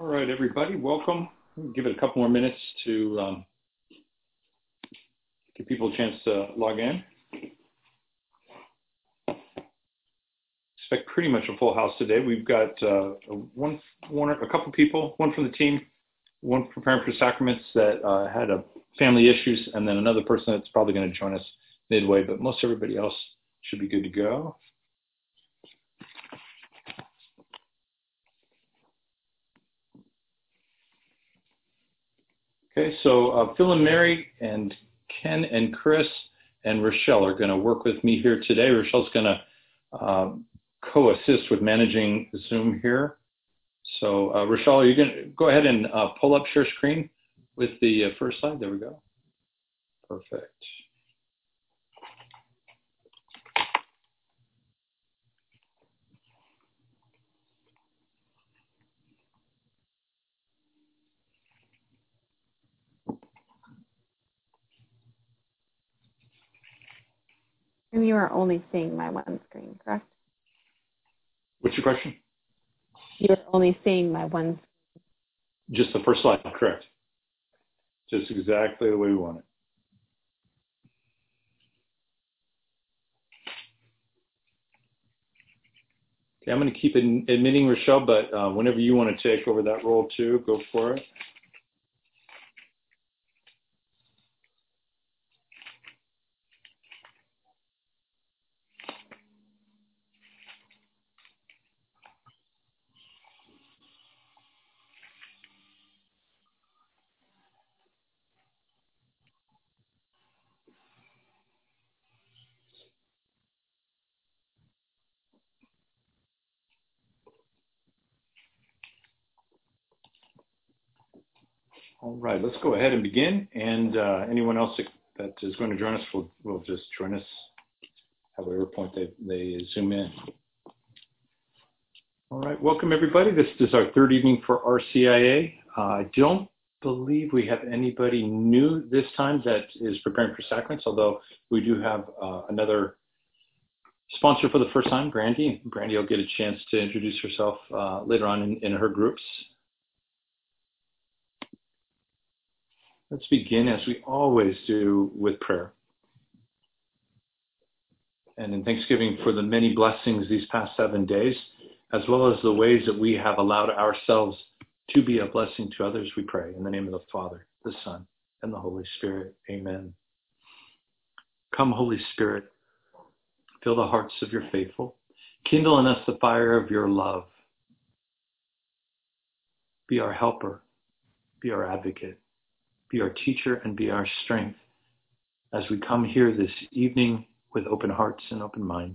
right, everybody, welcome. We'll give it a couple more minutes to give people a chance to log in. Expect pretty much a full house today. We've got a couple people, one from the team, one preparing for sacraments that had family issues, and then another person that's probably going to join us midway, but most everybody else should be good to go. Okay, so Phil and Mary and Ken and Chris and Rochelle are going to work with me here today. Rochelle's going to co-assist with managing Zoom here. So Rochelle, are you going to go ahead and pull up share screen with the first slide? There we go. Perfect. And you are only seeing my one screen, correct? What's your question? You're only seeing my one screen. Just the first slide, correct. Just exactly the way we want it. Okay, I'm going to keep admitting Rochelle, but whenever you want to take over that role too, go for it. All right, let's go ahead and begin. And anyone else that is going to join us will just join us at whatever point they zoom in. All right, welcome everybody. This is our third evening for RCIA. I don't believe we have anybody new this time that is preparing for sacraments, although we do have another sponsor for the first time, Brandy. Brandy will get a chance to introduce herself later on in her groups. Let's begin, as we always do, with prayer. And in thanksgiving for the many blessings these past 7 days, as well as the ways that we have allowed ourselves to be a blessing to others, we pray. In the name of the Father, the Son, and the Holy Spirit. Amen. Come, Holy Spirit, fill the hearts of your faithful. Kindle in us the fire of your love. Be our helper. Be our advocate. Be our teacher and be our strength as we come here this evening with open hearts and open minds.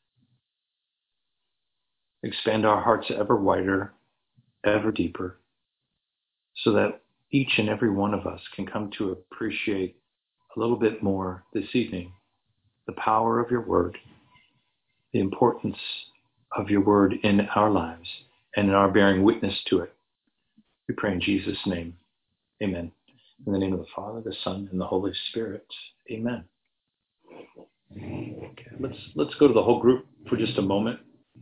Expand our hearts ever wider, ever deeper, so that each and every one of us can come to appreciate a little bit more this evening the power of your word, the importance of your word in our lives and in our bearing witness to it. We pray in Jesus' name. Amen. In the name of the Father, the Son, and the Holy Spirit. Amen. Okay, let's go to the whole group for just a moment.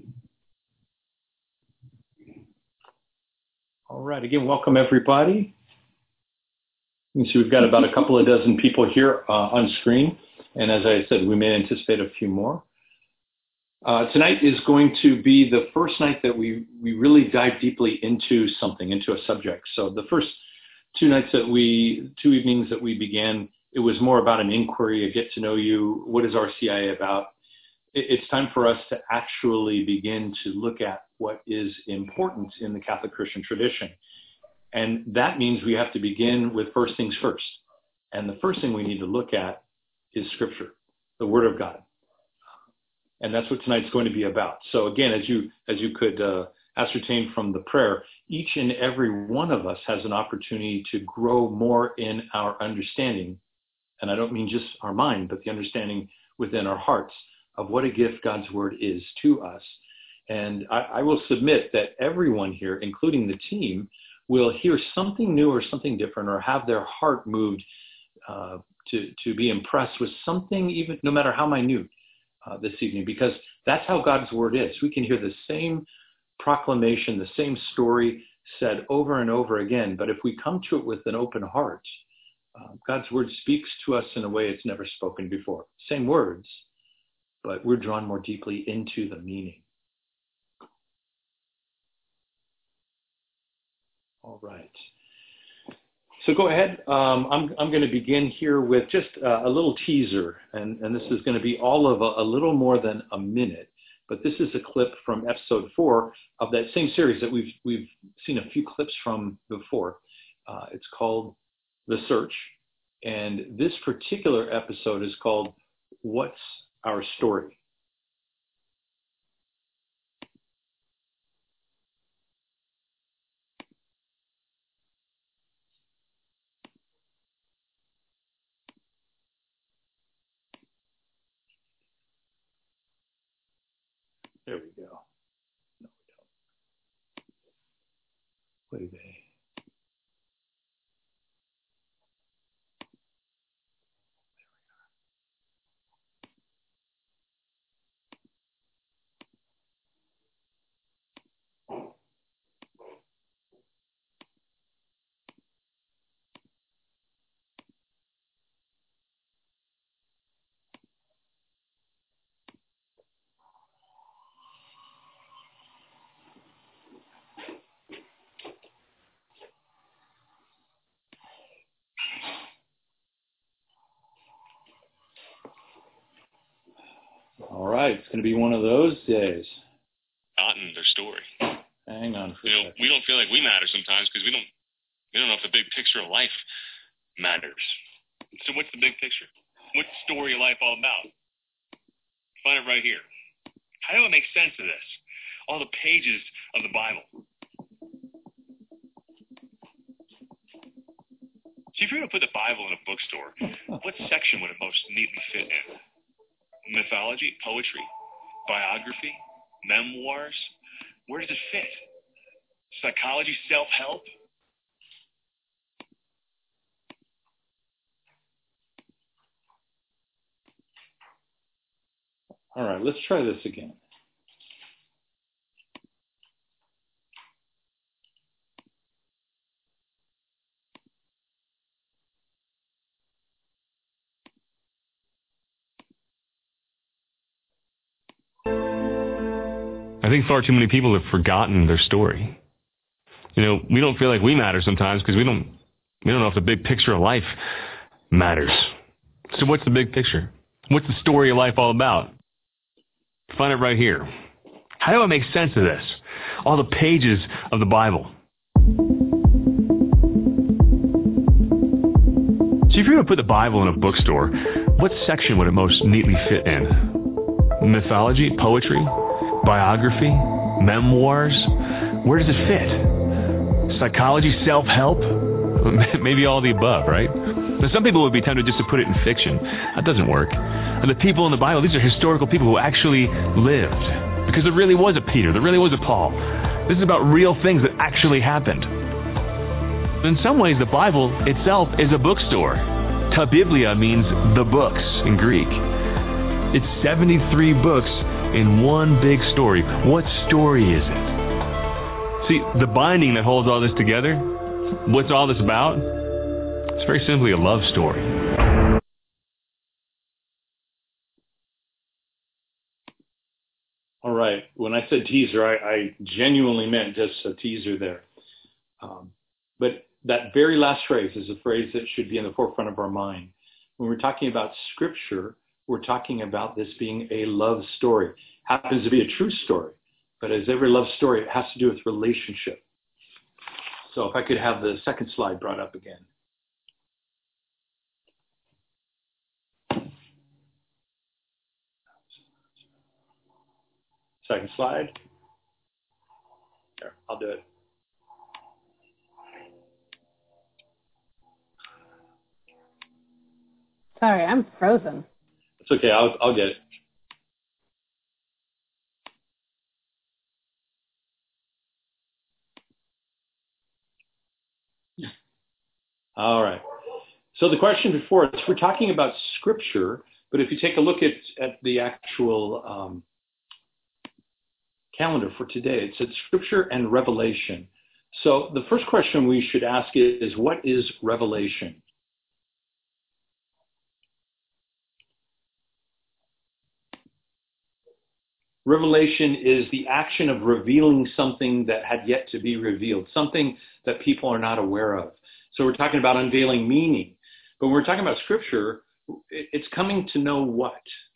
All right, again, welcome everybody. You can see we've got about a couple of dozen people here on screen. And as I said, we may anticipate a few more. Tonight is going to be the first night that we really dive deeply into something, into a subject. So the first two evenings that we began, it was more about an inquiry, a get to know you. What is RCIA about? It's time for us to actually begin to look at what is important in the Catholic Christian tradition. And that means we have to begin with first things first. And the first thing we need to look at is Scripture, the Word of God. And that's what tonight's going to be about. So again, as you could ascertain from the prayer, each and every one of us has an opportunity to grow more in our understanding. And I don't mean just our mind, but the understanding within our hearts of what a gift God's word is to us. And I will submit that everyone here, including the team, will hear something new or something different or have their heart moved to be impressed with something, even no matter how minute, this evening, because that's how God's word is. We can hear the same proclamation, the same story, said over and over again. But if we come to it with an open heart, God's word speaks to us in a way it's never spoken before. Same words, but we're drawn more deeply into the meaning. All right. So go ahead. I'm going to begin here with just a little teaser, and this is going to be all of a little more than a minute. But this is a clip from episode 4 of that same series that we've seen a few clips from before. It's called The Search, and this particular episode is called What's Our Story? There we go. No, we don't. Play they. All right, it's going to be one of those days. Forgotten their story. Hang on for a second. We don't feel like we matter sometimes because we don't know if the big picture of life matters. So what's the big picture? What's the story of life all about? Find it right here. How do I make sense of this? All the pages of the Bible. See, if you were to put the Bible in a bookstore, what section would it most neatly fit in? Mythology, poetry, biography, memoirs? Where does it fit? Psychology, self-help? All right, let's try this again. I think far too many people have forgotten their story. We don't feel like we matter sometimes because we don't know if the big picture of life matters. So what's the big picture? What's the story of life all about? Find it right here. How do I make sense of this? All the pages of the Bible. So if you were to put the Bible in a bookstore, what section would it most neatly fit in? Mythology, poetry, biography, memoirs? Where does it fit? Psychology, self-help? Maybe all the above, right? Now, some people would be tempted just to put it in fiction. That doesn't work. And the people in the Bible, these are historical people who actually lived. Because there really was a Peter, there really was a Paul. This is about real things that actually happened. In some ways, the Bible itself is a bookstore. Ta Biblia means the books in Greek. It's 73 books in one big story. What story is it? See, the binding that holds all this together, what's all this about? It's very simply a love story. All right. When I said teaser, I genuinely meant just a teaser there. But that very last phrase is a phrase that should be in the forefront of our mind. When we're talking about Scripture, we're talking about this being a love story. Happens to be a true story, but as every love story, it has to do with relationship. So if I could have the second slide brought up again. Second slide. There, I'll do it. Sorry, I'm frozen. It's okay. I'll get it. All right. So the question before us, we're talking about Scripture, but if you take a look at the actual calendar for today, it said Scripture and Revelation. So the first question we should ask is what is revelation? Revelation is the action of revealing something that had yet to be revealed, something that people are not aware of. So we're talking about unveiling meaning. But when we're talking about Scripture, it's coming to know what?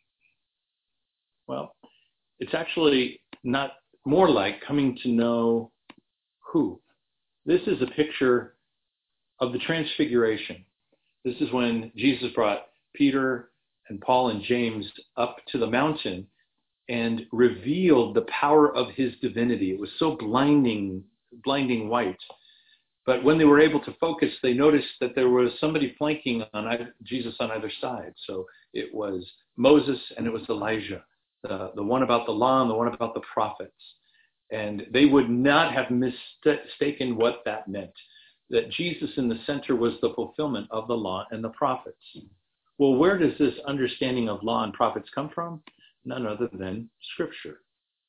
Well, it's actually not more like coming to know who. This is a picture of the Transfiguration. This is when Jesus brought Peter and Paul and James up to the mountain and revealed the power of his divinity. It was so blinding white. But when they were able to focus, they noticed that there was somebody flanking on Jesus on either side. So it was Moses and it was Elijah, the one about the law and the one about the prophets. And they would not have mistaken what that meant, that Jesus in the center was the fulfillment of the law and the prophets. Well, where does this understanding of law and prophets come from? None other than Scripture.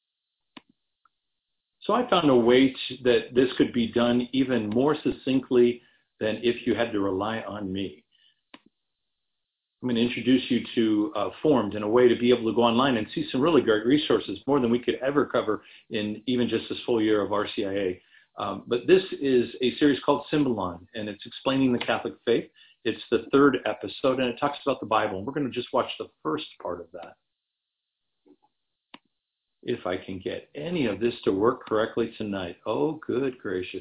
So I found a way that this could be done even more succinctly than if you had to rely on me. I'm going to introduce you to Formed in a way to be able to go online and see some really great resources, more than we could ever cover in even just this full year of RCIA. But this is a series called Symbolon, and it's explaining the Catholic faith. It's the third episode, and it talks about the Bible. And we're going to just watch the first part of that. If I can get any of this to work correctly tonight. Oh, good gracious.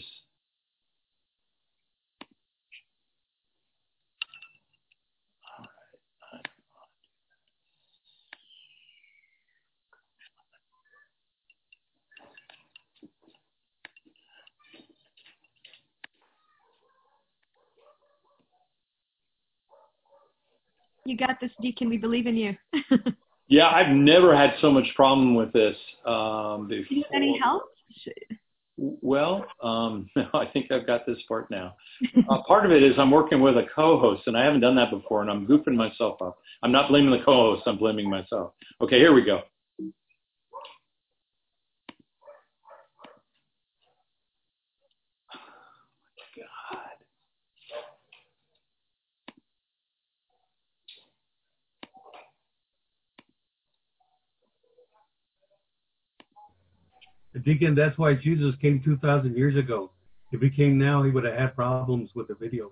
You got this, Deacon. We believe in you. Yeah, I've never had so much problem with this before. Do you need any help? Well, I think I've got this part now. Part of it is I'm working with a co-host, and I haven't done that before, and I'm goofing myself up. I'm not blaming the co-host. I'm blaming myself. Okay, here we go. Deacon, that's why Jesus came 2,000 years ago. If he came now, he would have had problems with the video.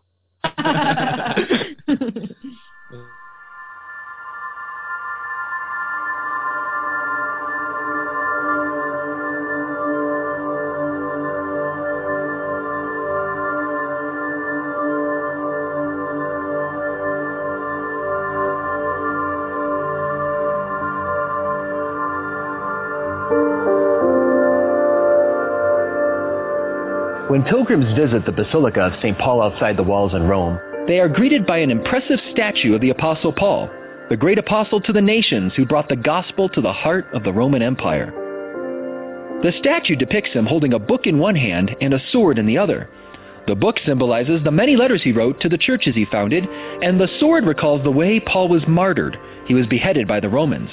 When pilgrims visit the Basilica of St. Paul outside the walls in Rome, they are greeted by an impressive statue of the Apostle Paul, the great apostle to the nations who brought the gospel to the heart of the Roman Empire. The statue depicts him holding a book in one hand and a sword in the other. The book symbolizes the many letters he wrote to the churches he founded, and the sword recalls the way Paul was martyred. He was beheaded by the Romans.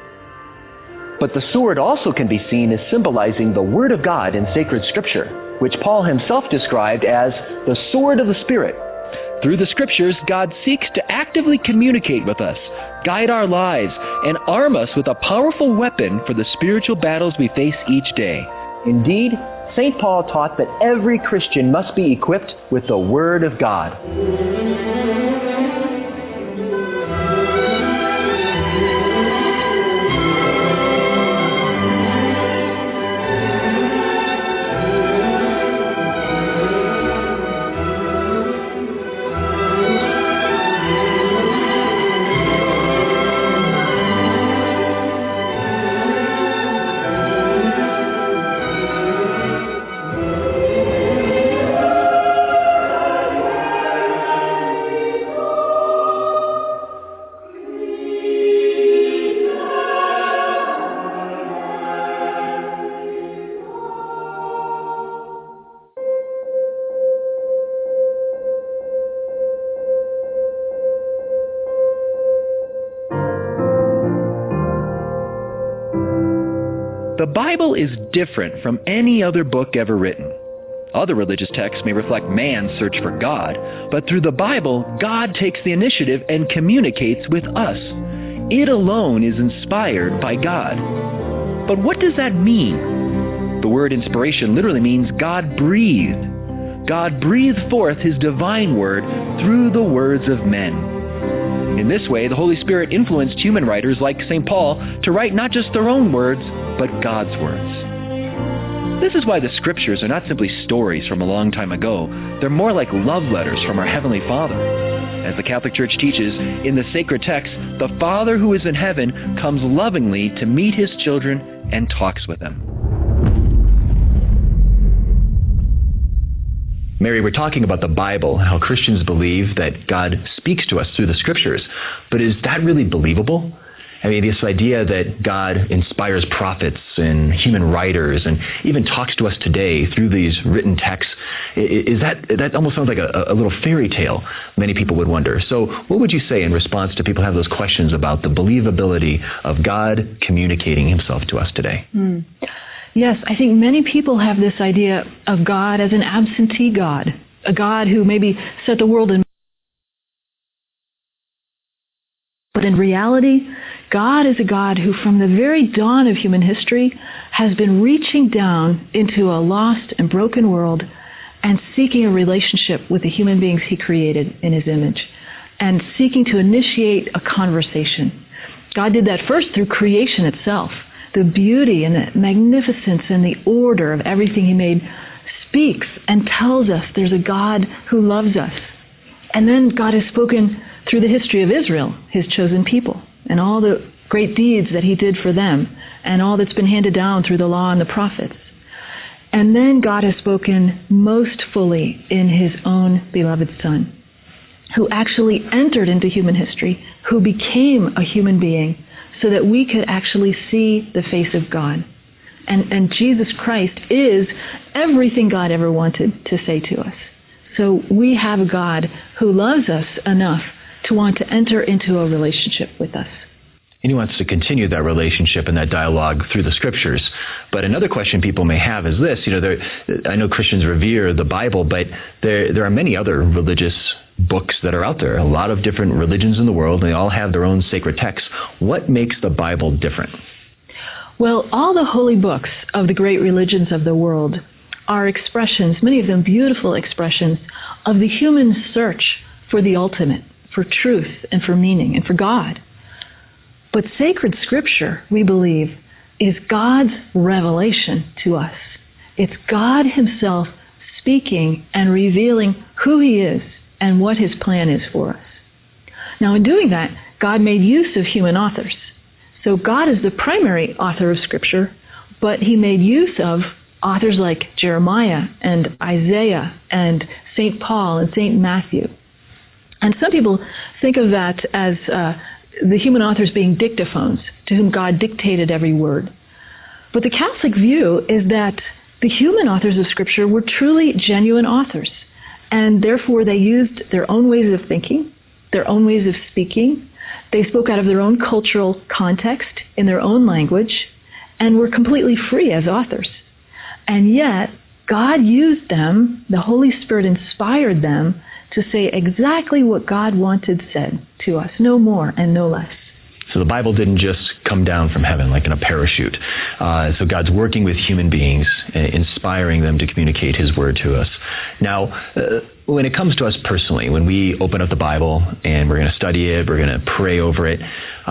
But the sword also can be seen as symbolizing the Word of God in sacred Scripture, which Paul himself described as the sword of the Spirit. Through the Scriptures, God seeks to actively communicate with us, guide our lives, and arm us with a powerful weapon for the spiritual battles we face each day. Indeed, St. Paul taught that every Christian must be equipped with the Word of God. The Bible is different from any other book ever written. Other religious texts may reflect man's search for God, but through the Bible, God takes the initiative and communicates with us. It alone is inspired by God. But what does that mean? The word inspiration literally means God breathed. God breathed forth his divine word through the words of men. In this way, the Holy Spirit influenced human writers like St. Paul to write not just their own words, but God's words. This is why the Scriptures are not simply stories from a long time ago. They're more like love letters from our Heavenly Father. As the Catholic Church teaches, in the sacred text, the Father who is in heaven comes lovingly to meet his children and talks with them. Mary, we're talking about the Bible, how Christians believe that God speaks to us through the Scriptures. But is that really believable? I mean, this idea that God inspires prophets and human writers and even talks to us today through these written texts, that almost sounds like a little fairy tale, many people would wonder. So what would you say in response to people who have those questions about the believability of God communicating himself to us today? Yes, I think many people have this idea of God as an absentee God, a God who maybe set the world in. But in reality, God is a God who from the very dawn of human history has been reaching down into a lost and broken world and seeking a relationship with the human beings he created in his image and seeking to initiate a conversation. God did that first through creation itself. The beauty and the magnificence and the order of everything he made speaks and tells us there's a God who loves us. And then God has spoken through the history of Israel, his chosen people, and all the great deeds that he did for them, and all that's been handed down through the law and the prophets. And then God has spoken most fully in his own beloved Son, who actually entered into human history, who became a human being, so that we could actually see the face of God. And Jesus Christ is everything God ever wanted to say to us. So we have a God who loves us enough to want to enter into a relationship with us. And he wants to continue that relationship and that dialogue through the Scriptures. But another question people may have is this. I know Christians revere the Bible, but there are many other religious books that are out there. A lot of different religions in the world, and they all have their own sacred texts. What makes the Bible different? Well, all the holy books of the great religions of the world are expressions, many of them beautiful expressions, of the human search for the ultimate, for truth and for meaning and for God. But sacred Scripture, we believe, is God's revelation to us. It's God himself speaking and revealing who he is and what his plan is for us. Now, in doing that, God made use of human authors. So God is the primary author of Scripture, but he made use of authors like Jeremiah and Isaiah and St. Paul and St. Matthew. And some people think of that as the human authors being dictaphones, to whom God dictated every word. But the Catholic view is that the human authors of Scripture were truly genuine authors, and therefore they used their own ways of thinking, their own ways of speaking. They spoke out of their own cultural context, in their own language, and were completely free as authors. And yet, God used them, the Holy Spirit inspired them to say exactly what God wanted said to us, no more and no less. So the Bible didn't just come down from heaven like in a parachute. So God's working with human beings, inspiring them to communicate his word to us. Now, when it comes to us personally, when we open up the Bible and we're going to study it, we're going to pray over it,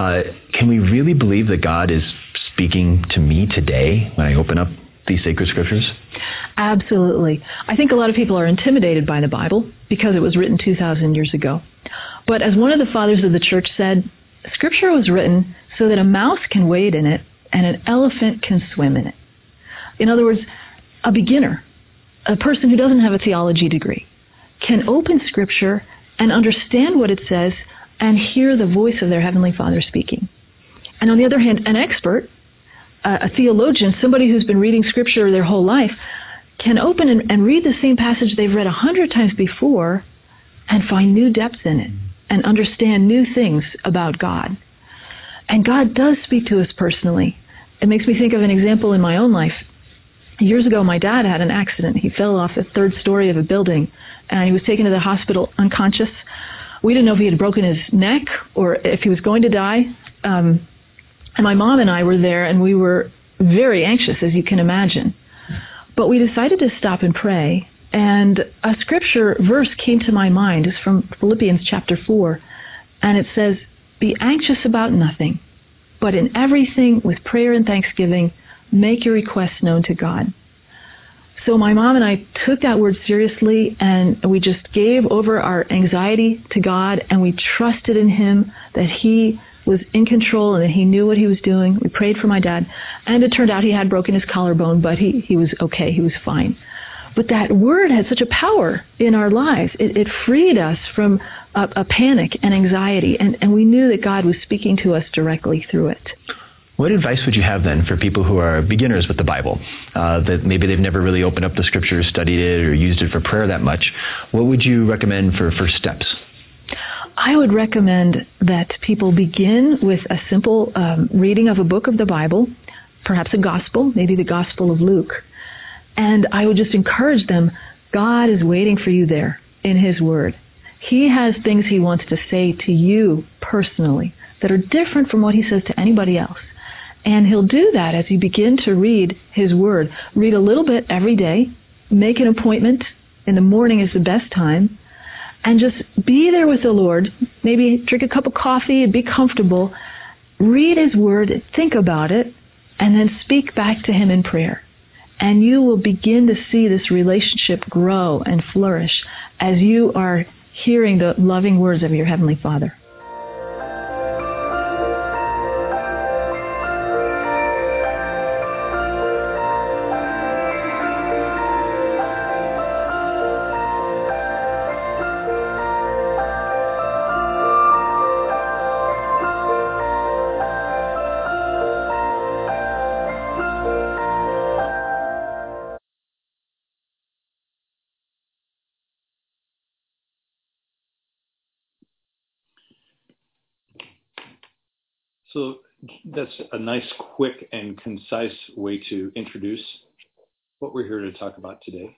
can we really believe that God is speaking to me today when I open up these sacred Scriptures? Absolutely. I think a lot of people are intimidated by the Bible because it was written 2,000 years ago. But as one of the fathers of the church said, Scripture was written so that a mouse can wade in it and an elephant can swim in it. In other words, a beginner, a person who doesn't have a theology degree, can open Scripture and understand what it says and hear the voice of their Heavenly Father speaking. And on the other hand, an expert, a theologian, somebody who's been reading Scripture their whole life, can open and read the same passage they've read 100 times before and find new depths in it and understand new things about God. And God does speak to us personally. It makes me think of an example in my own life. Years ago, my dad had an accident. He fell off the third story of a building, and he was taken to the hospital unconscious. We didn't know if he had broken his neck or if he was going to die. And my mom and I were there, and we were very anxious, as you can imagine. But we decided to stop and pray, and a scripture verse came to my mind. It's from Philippians chapter 4, and it says, "Be anxious about nothing, but in everything with prayer and thanksgiving, make your requests known to God." So my mom and I took that word seriously, and we just gave over our anxiety to God, and we trusted in Him that He was in control and that He knew what He was doing. We prayed for my dad, and it turned out he had broken his collarbone, but he was okay. He was fine. But that word had such a power in our lives. It freed us from a panic and anxiety, and we knew that God was speaking to us directly through it. What advice would you have then for people who are beginners with the Bible, that maybe they've never really opened up the Scriptures, studied it, or used it for prayer that much? What would you recommend for first steps? I would recommend that people begin with a simple reading of a book of the Bible, perhaps a gospel, maybe the Gospel of Luke. And I would just encourage them, God is waiting for you there in His Word. He has things He wants to say to you personally that are different from what He says to anybody else. And He'll do that as you begin to read His Word. Read a little bit every day. Make an appointment. In the morning is the best time. And just be there with the Lord. Maybe drink a cup of coffee and be comfortable. Read His Word, think about it, and then speak back to Him in prayer. And you will begin to see this relationship grow and flourish as you are hearing the loving words of your Heavenly Father. So that's a nice, quick, and concise way to introduce what we're here to talk about today.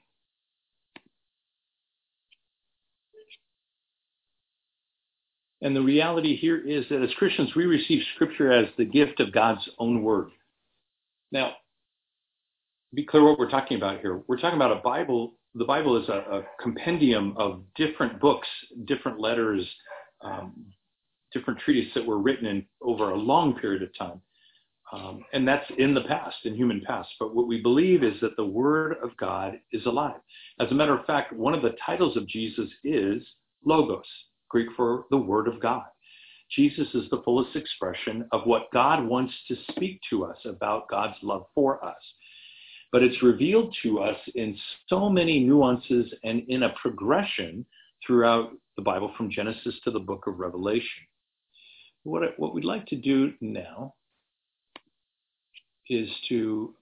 And the reality here is that as Christians, we receive Scripture as the gift of God's own Word. Now, be clear what we're talking about here. We're talking about a Bible. The Bible is a compendium of different books, different letters, different treatises that were written in over a long period of time. And that's in the past, in human past. But what we believe is that the Word of God is alive. As a matter of fact, one of the titles of Jesus is Logos, Greek for the Word of God. Jesus is the fullest expression of what God wants to speak to us about God's love for us. But it's revealed to us in so many nuances and in a progression throughout the Bible from Genesis to the book of Revelation. What we'd like to do now is to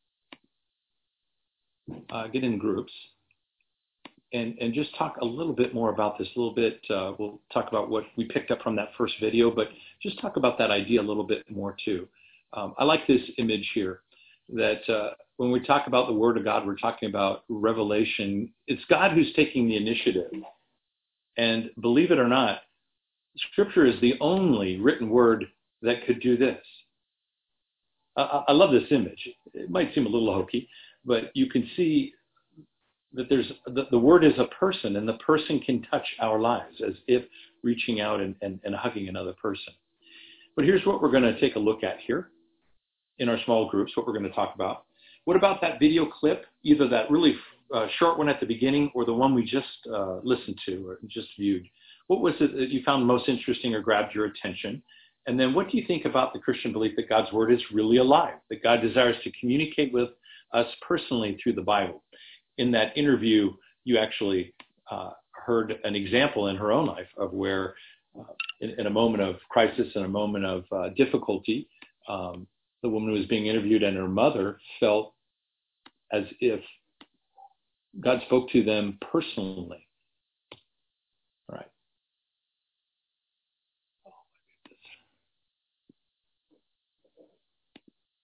get in groups and just talk a little bit more about this. We'll talk about what we picked up from that first video, but just talk about that idea a little bit more too. I like this image here that when we talk about the Word of God, we're talking about revelation. It's God who's taking the initiative. And believe it or not, Scripture is the only written word that could do this. I love this image. It might seem a little hokey, but you can see that the word is a person, and the person can touch our lives as if reaching out and hugging another person. But here's what we're going to take a look at here in our small groups, what we're going to talk about. What about that video clip, either that really short one at the beginning or the one we just listened to or just viewed? What was it that you found most interesting or grabbed your attention? And then what do you think about the Christian belief that God's Word is really alive, that God desires to communicate with us personally through the Bible? In that interview, you actually heard an example in her own life of where in a moment of crisis, in a moment of difficulty, the woman who was being interviewed and her mother felt as if God spoke to them personally. All right.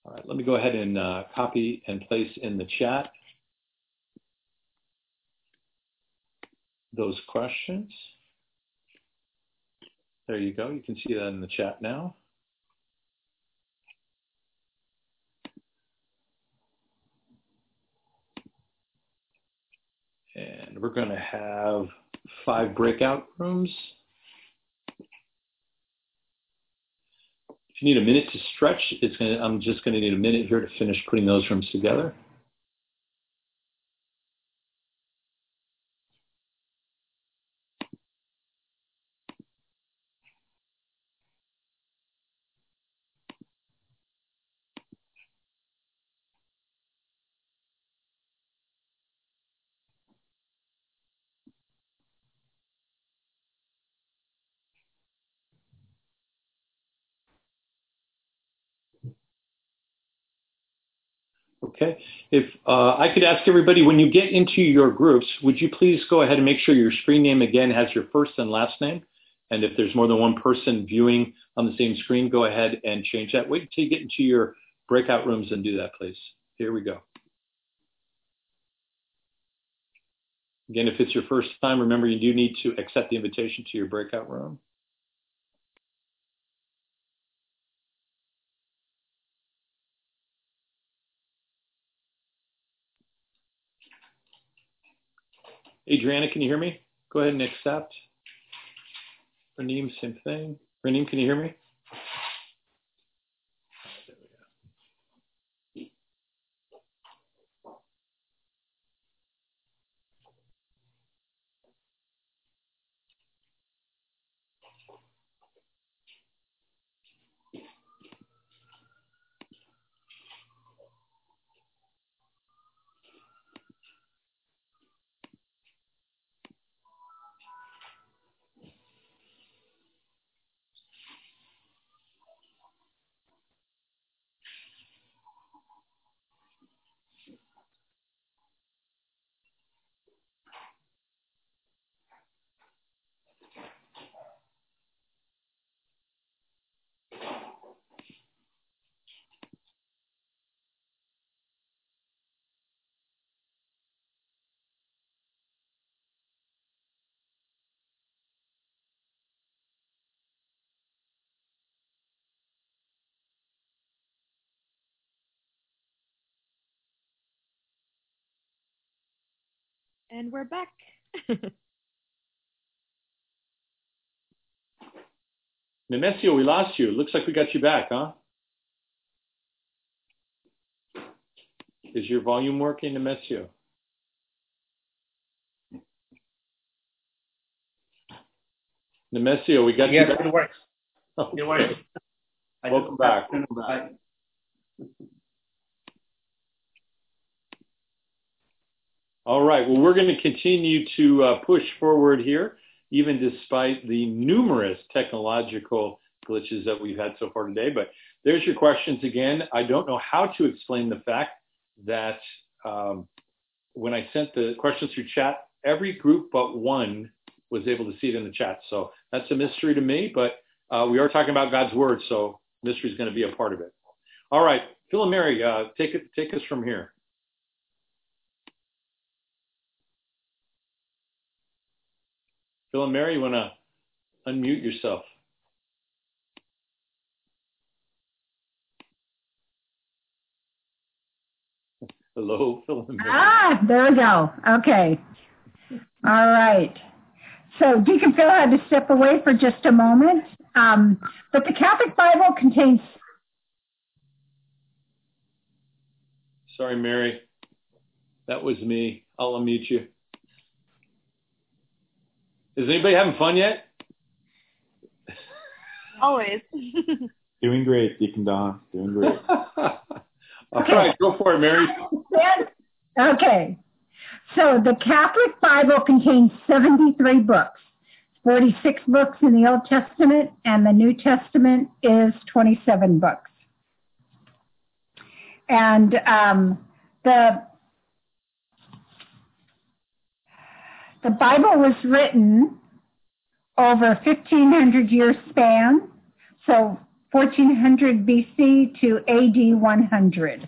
All right, let me go ahead and copy and place in the chat those questions. There you go. You can see that in the chat now. And we're going to have 5 breakout rooms. If you need a minute to stretch, I'm just going to need a minute here to finish putting those rooms together. Okay, if I could ask everybody, when you get into your groups, would you please go ahead and make sure your screen name again has your first and last name? And if there's more than one person viewing on the same screen, go ahead and change that. Wait until you get into your breakout rooms and do that, please. Here we go. Again, if it's your first time, remember you do need to accept the invitation to your breakout room. Adriana, can you hear me? Go ahead and accept. Raneem, same thing. Raneem, can you hear me? And we're back. Nemesio, we lost you. Looks like we got you back, huh? Is your volume working, Nemesio? Nemesio, we got you back. Yes, it works. Okay. It works. Welcome back. All right. Well, we're going to continue to push forward here, even despite the numerous technological glitches that we've had so far today. But there's your questions again. I don't know how to explain the fact that when I sent the questions through chat, every group but one was able to see it in the chat. So that's a mystery to me, but we are talking about God's word, so mystery is going to be a part of it. All right, Phil and Mary, take us from here. Phil and Mary, you want to unmute yourself? Hello, Phil and Mary. There we go. Okay. All right. So Deacon Phil had to step away for just a moment. But the Catholic Bible contains... Sorry, Mary. That was me. I'll unmute you. Is anybody having fun yet? Always. Doing great, Deacon Don. Doing great. All right, go for it, Mary. Okay. So the Catholic Bible contains 73 books, 46 books in the Old Testament, and the New Testament is 27 books. And the Bible was written over 1,500 year span. So 1400 BC to AD 100.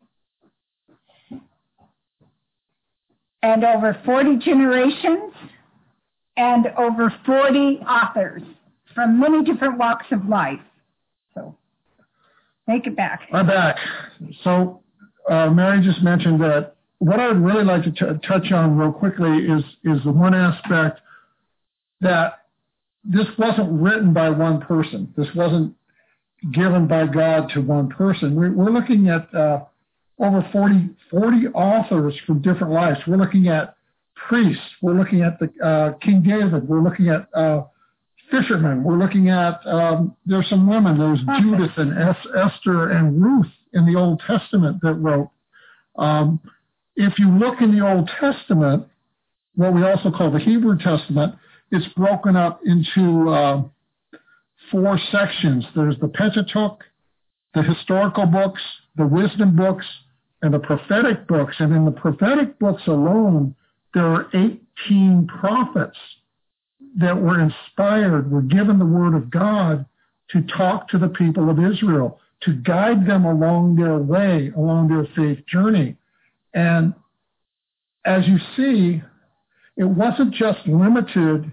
And over 40 generations and over 40 authors from many different walks of life. So, take it back. I'm back. So, Mary just mentioned that what I'd really like to touch on real quickly is the one aspect that this wasn't written by one person. This wasn't given by God to one person. We're looking at over 40 authors from different lives. We're looking at priests. We're looking at the King David. We're looking at fishermen. We're looking at, there's some women. There's Judith and Esther and Ruth in the Old Testament that wrote. If you look in the Old Testament, what we also call the Hebrew Testament, it's broken up into 4 sections. There's the Pentateuch, the historical books, the wisdom books, and the prophetic books. And in the prophetic books alone, there are 18 prophets that were inspired, were given the word of God to talk to the people of Israel, to guide them along their way, along their faith journey. And as you see, it wasn't just limited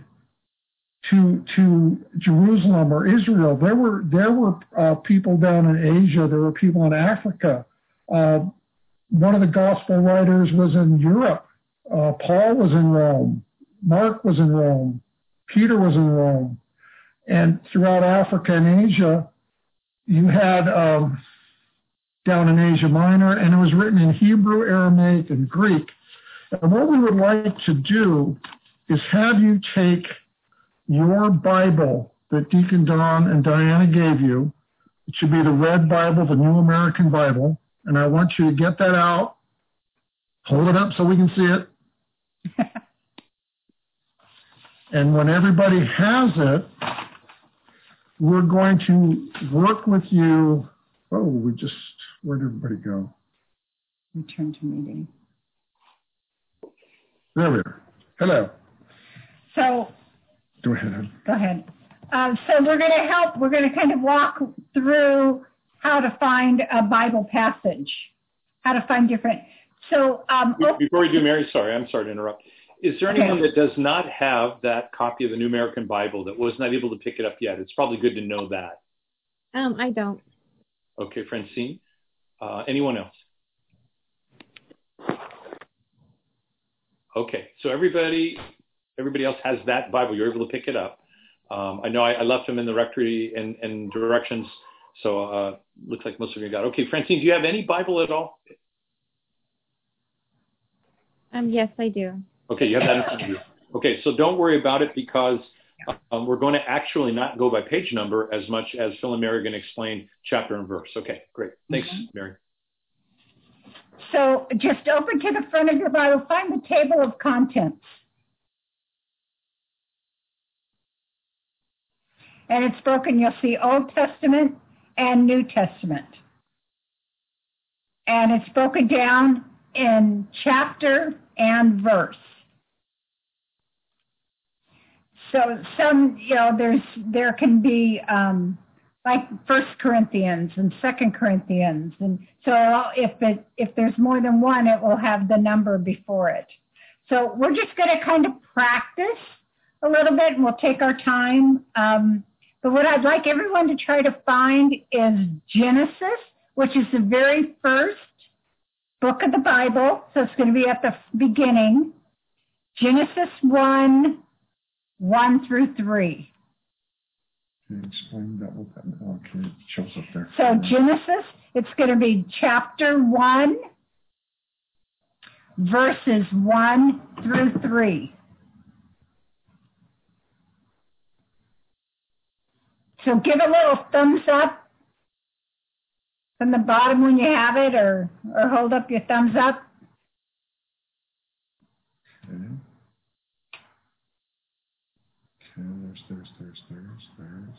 to Jerusalem or Israel. There were people down in Asia. There were people in Africa. One of the gospel writers was in Europe. Paul was in Rome. Mark was in Rome. Peter was in Rome. And throughout Africa and Asia, you had down in Asia Minor, and it was written in Hebrew, Aramaic, and Greek. And what we would like to do is have you take your Bible that Deacon Don and Diana gave you. It should be the Red Bible, the New American Bible. And I want you to get that out, hold it up so we can see it. And when everybody has it, we're going to work with you. Oh, where'd everybody go? Return to meeting. There we are. Hello. So, go ahead. Go ahead. So we're going to help. We're going to kind of walk through how to find a Bible passage, how to find different. So before we do, Mary, I'm sorry to interrupt. Is there anyone that does not have that copy of the New American Bible that was not able to pick it up yet? It's probably good to know that. I don't. Okay, Francine. Anyone else? Okay, so everybody else has that Bible. You're able to pick it up. I know I left them in the rectory and directions, so looks like most of you got it. Okay, Francine, do you have any Bible at all? Yes, I do. Okay, you have that in front of you. Okay, so don't worry about it because we're going to actually not go by page number as much as Phil and Mary are going to explain chapter and verse. Okay, great. Thanks, Mary. So just open to the front of your Bible, find the table of contents. And it's broken, you'll see Old Testament and New Testament. And it's broken down in chapter and verse. So some, there can be like 1 Corinthians and 2 Corinthians. And so if there's more than one, it will have the number before it. So we're just going to kind of practice a little bit, and we'll take our time. But what I'd like everyone to try to find is Genesis, which is the very first book of the Bible. So it's going to be at the beginning. Genesis 1 through 3. Can you explain that? Okay, it shows up there. So Genesis, it's going to be chapter 1, verses 1 through 3. So give a little thumbs up from the bottom when you have it, or hold up your thumbs up. Okay. There's.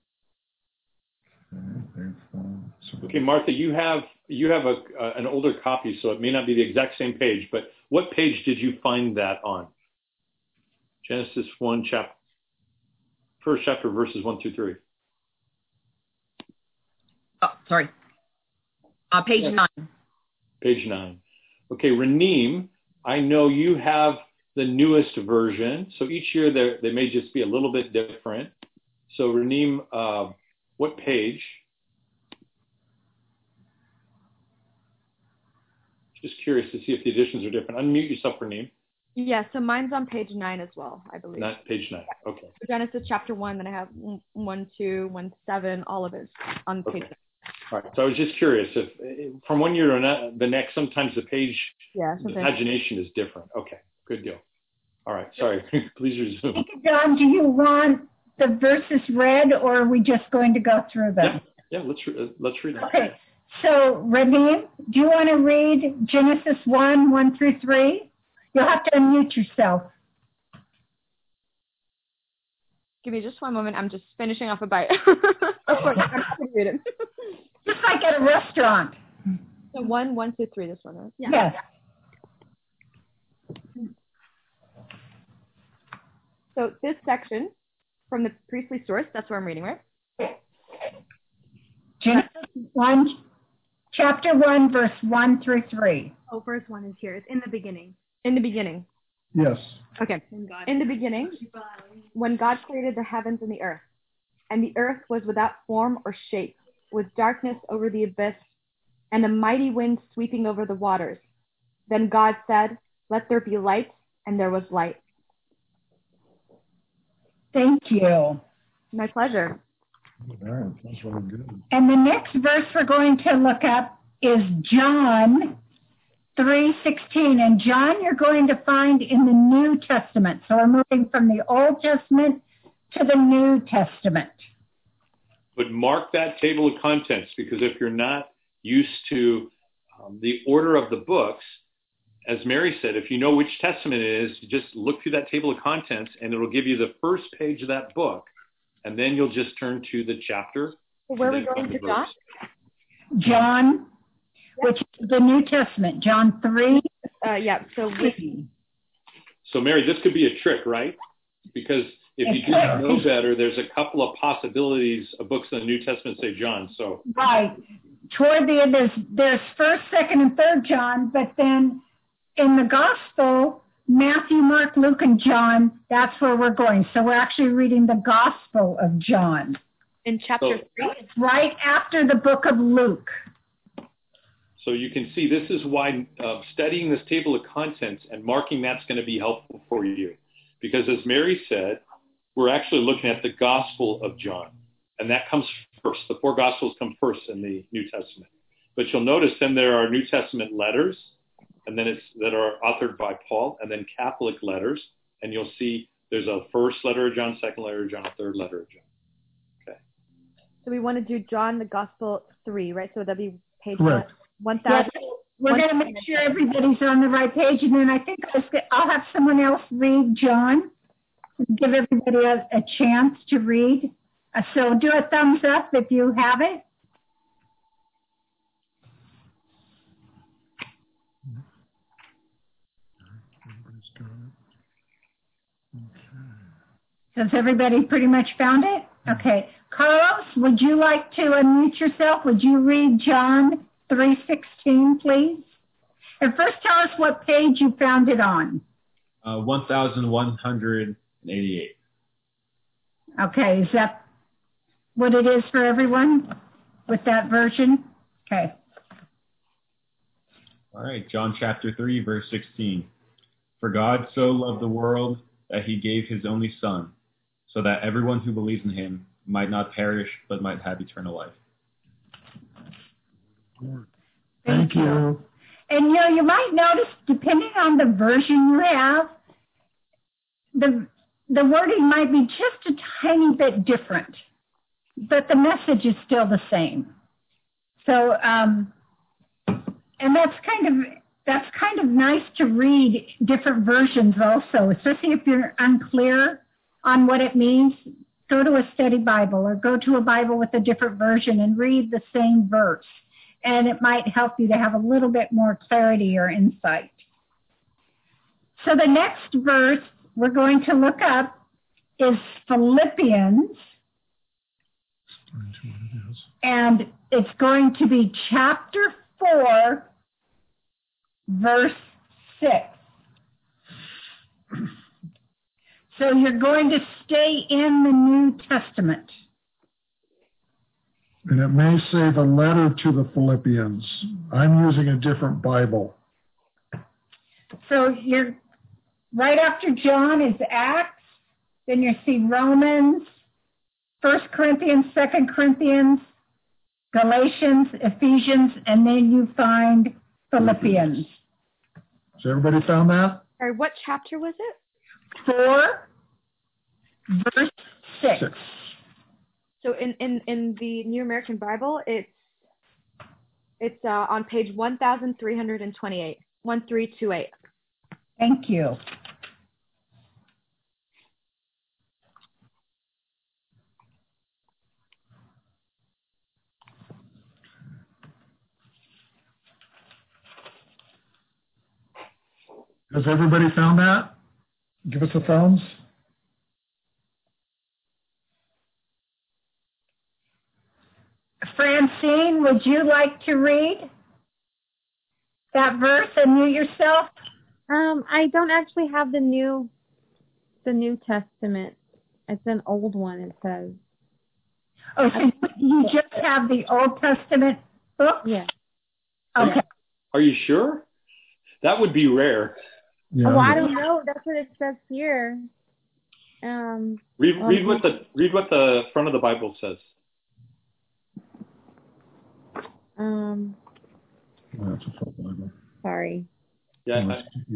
Okay, Martha, you have an older copy, so it may not be the exact same page, but what page did you find that on? Genesis 1, first chapter, verses 1 through 3. Sorry. Page 9. Page 9. Okay, Raneem, I know you have the newest version, so each year they may just be a little bit different. So Raneem, what page? Just curious to see if the editions are different. Unmute yourself, Raneem. Yeah, so mine's on page 9 as well, I believe. Not page 9. Okay. So Genesis chapter 1, then I have 1, 2, 1, 7, all of it on page 9. All right. So I was just curious if from one year to the next, sometimes the page, the pagination is different. Okay. Good deal. All right. Sorry. Please resume. John, do you want the verses read, or are we just going to go through them? Yeah. Let's read them. Okay. So, Raneem, do you want to read Genesis 1, 1 through 3? You'll have to unmute yourself. Give me just one moment. I'm just finishing off a bite. Of course, I'm happy to read it. Just like at a restaurant. So 1, 1 through 3, this one, right? Yeah. Yes. So this section from the priestly source, that's where I'm reading, right? Genesis 1, chapter 1, verse 1 through 3. Oh, verse 1 is here. It's in the beginning. In the beginning. Yes. Okay. In the beginning, when God created the heavens and the earth was without form or shape, with darkness over the abyss, and a mighty wind sweeping over the waters. Then God said, "Let there be light," and there was light. Thank you. My pleasure. All right, that's really good. And the next verse we're going to look up is John 3:16. And John, you're going to find in the New Testament. So we're moving from the Old Testament to the New Testament. But mark that table of contents, because if you're not used to the order of the books, as Mary said, if you know which testament it is, you just look through that table of contents and it'll give you the first page of that book. And then you'll just turn to the chapter. So where are we going to, John? John, which is the New Testament, John 3. So Mary, this could be a trick, right? Because if you do not know better, there's a couple of possibilities of books in the New Testament say John. So right. Toward the end, there's 1st, 2nd, and 3rd John, but then in the Gospel, Matthew, Mark, Luke, and John, that's where we're going. So we're actually reading the Gospel of John. In chapter 3? It's right after the book of Luke. So you can see this is why studying this table of contents and marking that's going to be helpful for you. Because as Mary said, we're actually looking at the Gospel of John. And that comes first. The 4 Gospels come first in the New Testament. But you'll notice then there are New Testament letters, and then that are authored by Paul, and then Catholic letters. And you'll see there's a first letter of John, second letter of John, a third letter of John. Okay. So we want to do John, the Gospel 3, right? So that'd be page 1000. Yes, we're going to make sure everybody's on the right page. And then I think I'll have someone else read John, give everybody a chance to read. So do a thumbs up if you have it. Has everybody pretty much found it? Okay. Carlos, would you like to unmute yourself? Would you read John 3:16, please? And first tell us what page you found it on. 1188. Okay. Is that what it is for everyone with that version? Okay. All right. John chapter 3, verse 16. For God so loved the world that he gave his only Son, so that everyone who believes in him might not perish, but might have eternal life. Thank you. And you might notice, depending on the version you have, the wording might be just a tiny bit different, but the message is still the same. So, and that's kind of nice to read different versions also, especially if you're unclear on what it means. Go to a study Bible or go to a Bible with a different version and read the same verse. And it might help you to have a little bit more clarity or insight. So the next verse we're going to look up is Philippians And it's going to be chapter 4, verse 6. So you're going to stay in the New Testament. And it may say the letter to the Philippians. I'm using a different Bible. So you're right after John is Acts, then you see Romans, 1 Corinthians, 2 Corinthians, Galatians, Ephesians, and then you find Philippians. So everybody found that? Sorry, what chapter was it? 4, verse 6. So in the New American Bible, it's on page 1328, 1328. Thank you. Has everybody found that? Give us the phones. Francine, would you like to read that verse and mute yourself? I don't actually have the New Testament. It's an old one, it says. Oh, so you just have the Old Testament book? Yeah. Okay. Are you sure? That would be rare. Yeah. Oh, I don't know. That's what it says here. Read what the front of the Bible says. That's a full Bible. Sorry. Yeah.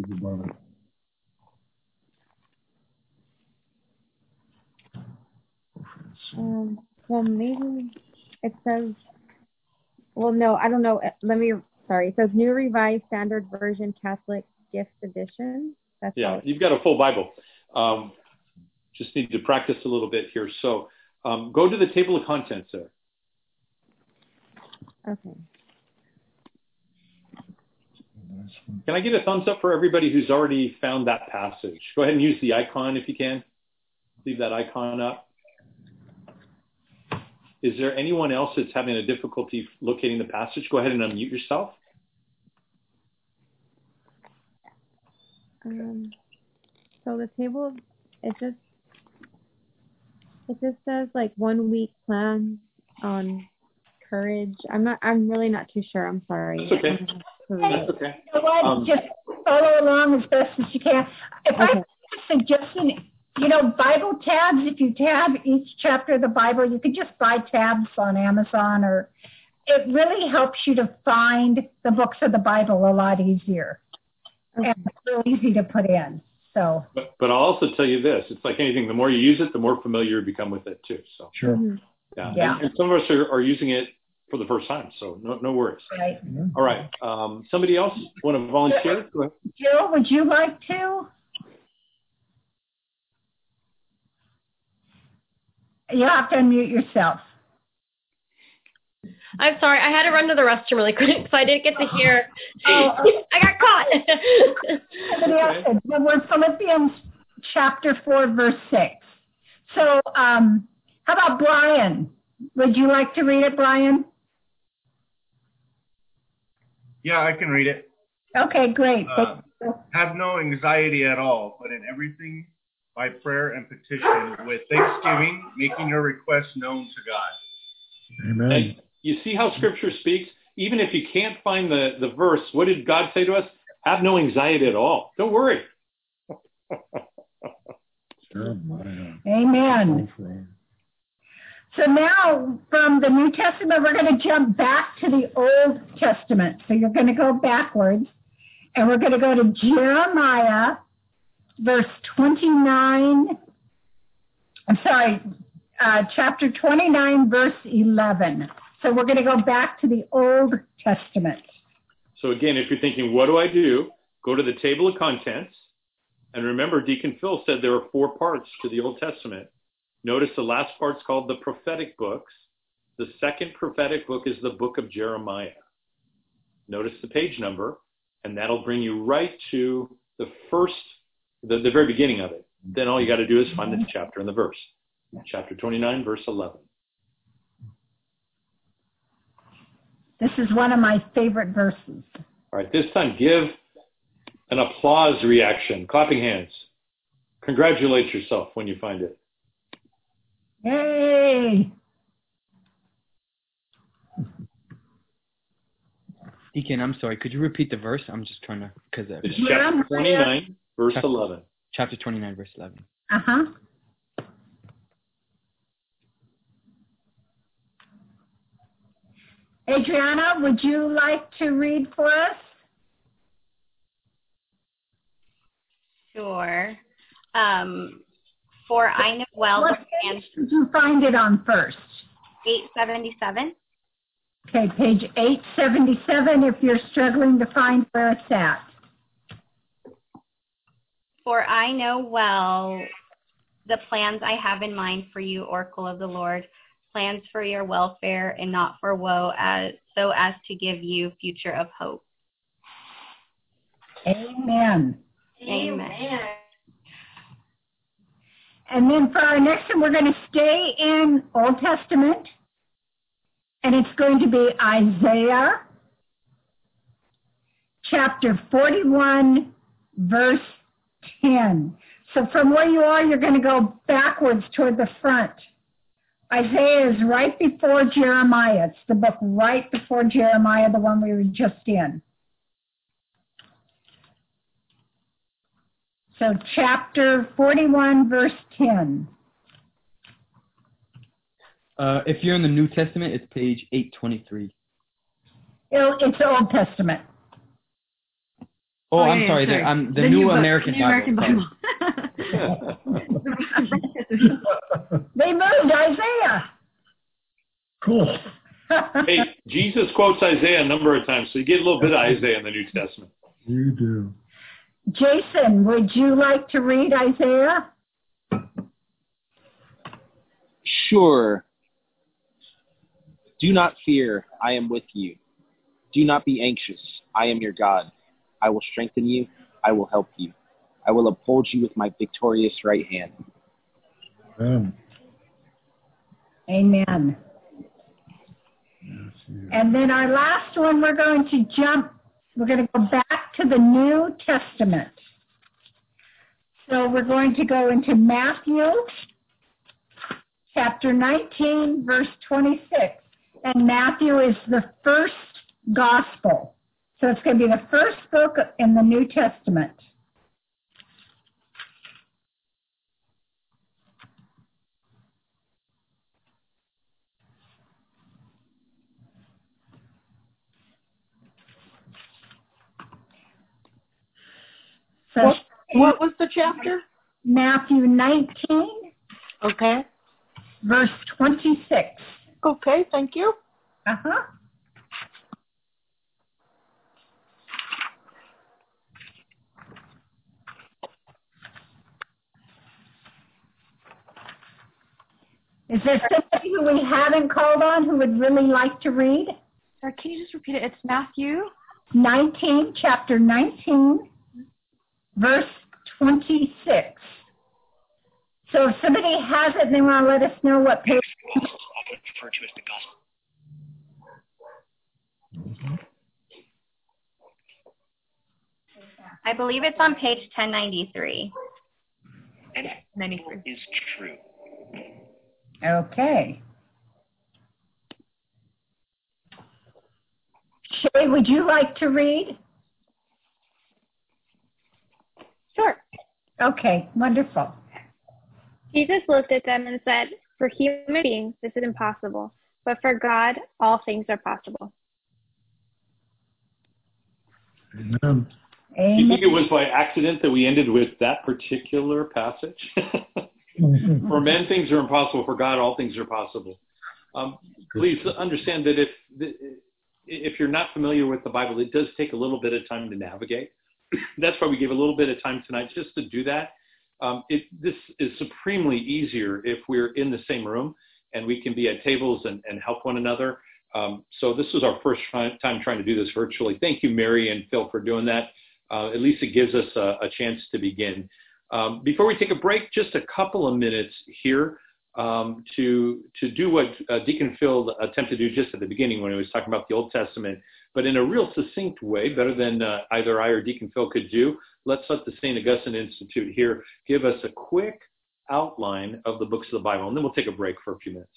Well, maybe it says. Well, no, I don't know. Sorry. It says New Revised Standard Version Catholic Gift Edition. That's You've got a full Bible. Just need to practice a little bit here. So go to the table of contents there. Okay. Can I get a thumbs up for everybody who's already found that passage? Go ahead and use the icon if you can. Leave that icon up. Is there anyone else that's having a difficulty locating the passage? Go ahead and unmute yourself. So the table, it just says like 1 week plan on courage. I'm really not too sure. I'm sorry. That's okay. That's okay. You know what? Just follow along as best as you can. If I'm suggesting, Bible tabs, if you tab each chapter of the Bible, you could just buy tabs on Amazon, or it really helps you to find the books of the Bible a lot easier. Okay. And it's real easy to put in. So. But I'll also tell you this: it's like anything. The more you use it, the more familiar you become with it too. So. Sure. Yeah. And some of us are using it for the first time, so no worries. Right. All right. Somebody else want to volunteer? Go ahead. Jill, would you like to? You have to unmute yourself. I'm sorry. I had to run to the restroom really quick, so I didn't get to hear. I got caught. We're Philippians chapter 4, verse 6. So how about Brian? Would you like to read it, Brian? Yeah, I can read it. Okay, great. Have no anxiety at all, but in everything, by prayer and petition, with thanksgiving, making your requests known to God. Amen. And you see how Scripture speaks? Even if you can't find the verse, what did God say to us? Have no anxiety at all. Don't worry. Amen. So now, from the New Testament, we're going to jump back to the Old Testament. So you're going to go backwards, and we're going to go to Jeremiah, verse 29. Chapter 29, verse 11. So we're going to go back to the Old Testament. So again, if you're thinking, what do? Go to the table of contents. And remember, Deacon Phil said there are 4 parts to the Old Testament. Notice the last part's called the prophetic books. The second prophetic book is the book of Jeremiah. Notice the page number, and that'll bring you right to the very beginning of it. Then all you got to do is find the chapter and the verse. Chapter 29, verse 11. This is one of my favorite verses. All right, this time give an applause reaction, clapping hands. Congratulate yourself when you find it. Yay! Deacon, I'm sorry. Could you repeat the verse? I'm just trying to, because it's chapter 29, verse 11. Chapter 29, verse 11. Uh-huh. Adriana, would you like to read for us? Sure. For I know well what page did you find it on first? 877. Okay, page 877 if you're struggling to find where it's at. For I know well the plans I have in mind for you, oracle of the Lord, plans for your welfare and not for woe, so as to give you future of hope. Amen. Amen. And then for our next one, we're going to stay in Old Testament. And it's going to be Isaiah chapter 41, verse 10. So from where you are, you're going to go backwards toward the front. Isaiah is right before Jeremiah. It's the book right before Jeremiah, the one we were just in. So chapter 41, verse 10. If you're in the New Testament, it's page 823. It's Old Testament. Oh, I'm sorry. The New American Bible. They moved Isaiah. Cool. Hey, Jesus quotes Isaiah a number of times, so you get a little bit of Isaiah in the New Testament. You do. Jason, would you like to read Isaiah? Sure. Do not fear, I am with you. Do not be anxious, I am your God. I will strengthen you, I will help you. I will uphold you with my victorious right hand. Amen. And then our last one, we're going to go back to the New Testament. So we're going to go into Matthew chapter 19, verse 26. And Matthew is the first gospel. So it's going to be the first book in the New Testament. So what was the chapter? Matthew 19. Okay. Verse 26. Okay, thank you. Uh-huh. Is there somebody who we haven't called on who would really like to read? Sorry, can you just repeat it? It's Matthew 19, chapter 19, verse 26. So if somebody has it and they want to let us know what page. Often referred to as the gospel. I believe it's on page 1093. And 93 is true. Okay. Shay, would you like to read? Sure. Okay, wonderful. Jesus looked at them and said, "For human beings, this is impossible, but for God, all things are possible." Amen. Do you think it was by accident that we ended with that particular passage? For men, things are impossible. For God, all things are possible. Please understand that if you're not familiar with the Bible, it does take a little bit of time to navigate. That's why we give a little bit of time tonight just to do that. This is supremely easier if we're in the same room and we can be at tables and help one another. So this was our first time trying to do this virtually. Thank you, Mary and Phil, for doing that. At least it gives us a chance to begin. Before we take a break, just a couple of minutes here. to do what Deacon Phil attempted to do just at the beginning when he was talking about the Old Testament, but in a real succinct way, better than either I or Deacon Phil could do. Let's let the St. Augustine Institute here give us a quick outline of the books of the Bible, and then we'll take a break for a few minutes.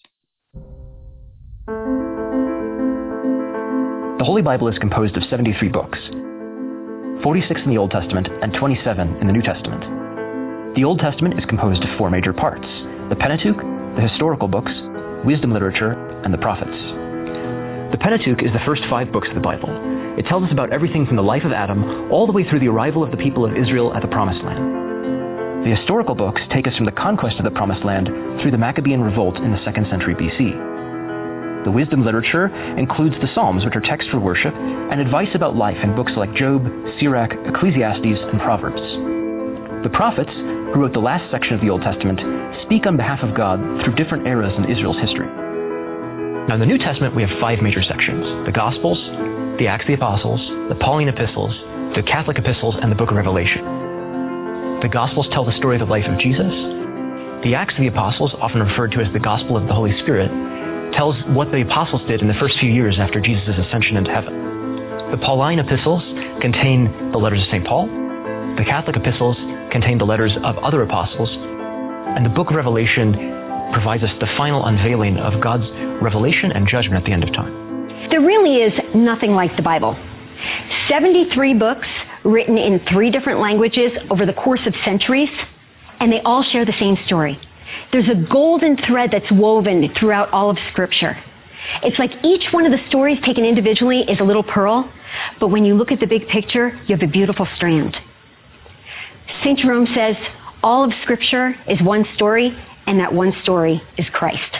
The Holy Bible is composed of 73 books, 46 in the Old Testament and 27 in the New Testament. The Old Testament is composed of 4 major parts: the Pentateuch, the historical books, wisdom literature, and the prophets. The Pentateuch is the first 5 books of the Bible. It tells us about everything from the life of Adam all the way through the arrival of the people of Israel at the Promised Land. The historical books take us from the conquest of the Promised Land through the Maccabean revolt in the 2nd century BC. The wisdom literature includes the Psalms, which are texts for worship, and advice about life in books like Job, Sirach, Ecclesiastes, and Proverbs. The prophets, who wrote the last section of the Old Testament, speak on behalf of God through different eras in Israel's history. Now, in the New Testament, we have 5 major sections: the Gospels, the Acts of the Apostles, the Pauline epistles, the Catholic epistles, and the Book of Revelation. The Gospels tell the story of the life of Jesus. The Acts of the Apostles, often referred to as the Gospel of the Holy Spirit, tells what the apostles did in the first few years after Jesus' ascension into heaven. The Pauline epistles contain the letters of St. Paul. The Catholic epistles contain the letters of other apostles. And the Book of Revelation provides us the final unveiling of God's revelation and judgment at the end of time. There really is nothing like the Bible. 73 books written in 3 different languages over the course of centuries, and they all share the same story. There's a golden thread that's woven throughout all of Scripture. It's like each one of the stories taken individually is a little pearl, but when you look at the big picture, you have a beautiful strand. St. Jerome says, all of Scripture is one story, and that one story is Christ.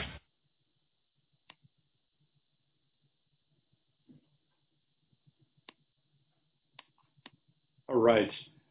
All right.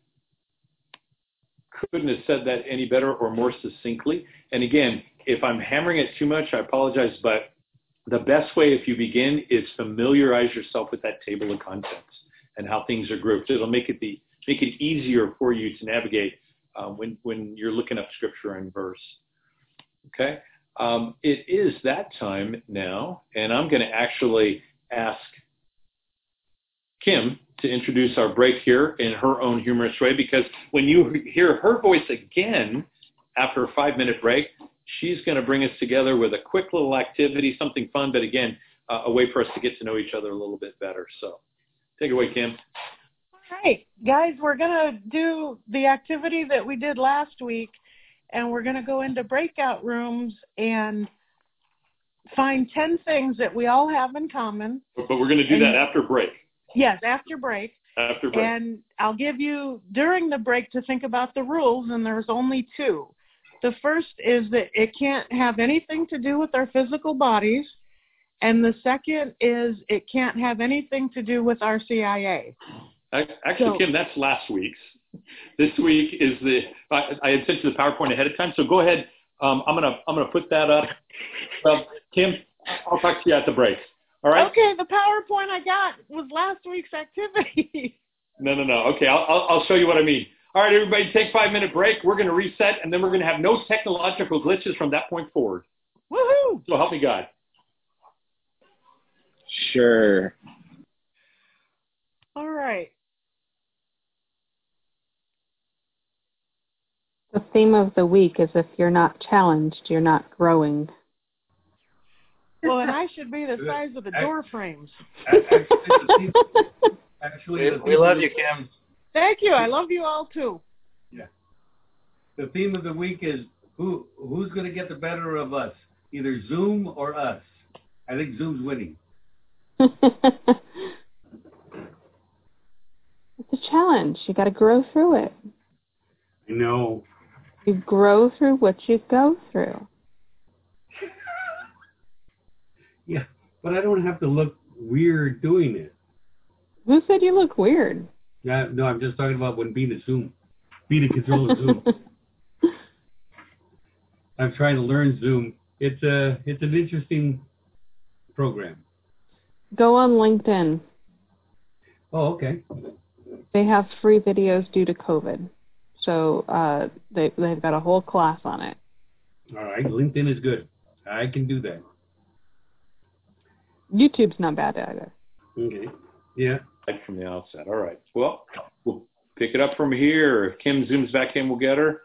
Couldn't have said that any better or more succinctly. And again, if I'm hammering it too much, I apologize, but the best way if you begin is familiarize yourself with that table of contents and how things are grouped. It'll make it easier for you to navigate when you're looking up Scripture and verse. Okay? It is that time now, and I'm going to actually ask Kim to introduce our break here in her own humorous way, because when you hear her voice again after a 5-minute break, she's going to bring us together with a quick little activity, something fun, but again, a way for us to get to know each other a little bit better. So take it away, Kim. All right, guys, we're going to do the activity that we did last week, and we're going to go into breakout rooms and find 10 things that we all have in common. But we're going to do that after break. Yes, after break. After break. And I'll give you, during the break, to think about the rules, and there's only 2. The first is that it can't have anything to do with our physical bodies, and the second is it can't have anything to do with our CIA. Actually, Kim, that's last week's. This week is I had sent you the PowerPoint ahead of time, so go ahead. I'm gonna put that up. Well, Kim, I'll talk to you at the break. All right. Okay, the PowerPoint I got was last week's activity. No. Okay, I'll show you what I mean. All right, everybody, take a 5-minute break. We're going to reset, and then we're going to have no technological glitches from that point forward. Woohoo! So help me God. Sure. All right. The theme of the week is if you're not challenged, you're not growing. Well, and I should be the size of the door frames. Actually, we love you, Kim. Thank you. I love you all, too. Yeah. The theme of the week is who's going to get the better of us, either Zoom or us. I think Zoom's winning. It's a challenge. You got to grow through it. I know. You grow through what you go through. Yeah, but I don't have to look weird doing it. Who said you look weird? Yeah, no, I'm just talking about when being in control of Zoom. I'm trying to learn Zoom. It's an interesting program. Go on LinkedIn. Oh, okay. They have free videos due to COVID. So they've got a whole class on it. All right, LinkedIn is good. I can do that. YouTube's not bad either. Okay. Yeah. Right from the outset. All right. Well, we'll pick it up from here. If Kim zooms back in, we'll get her.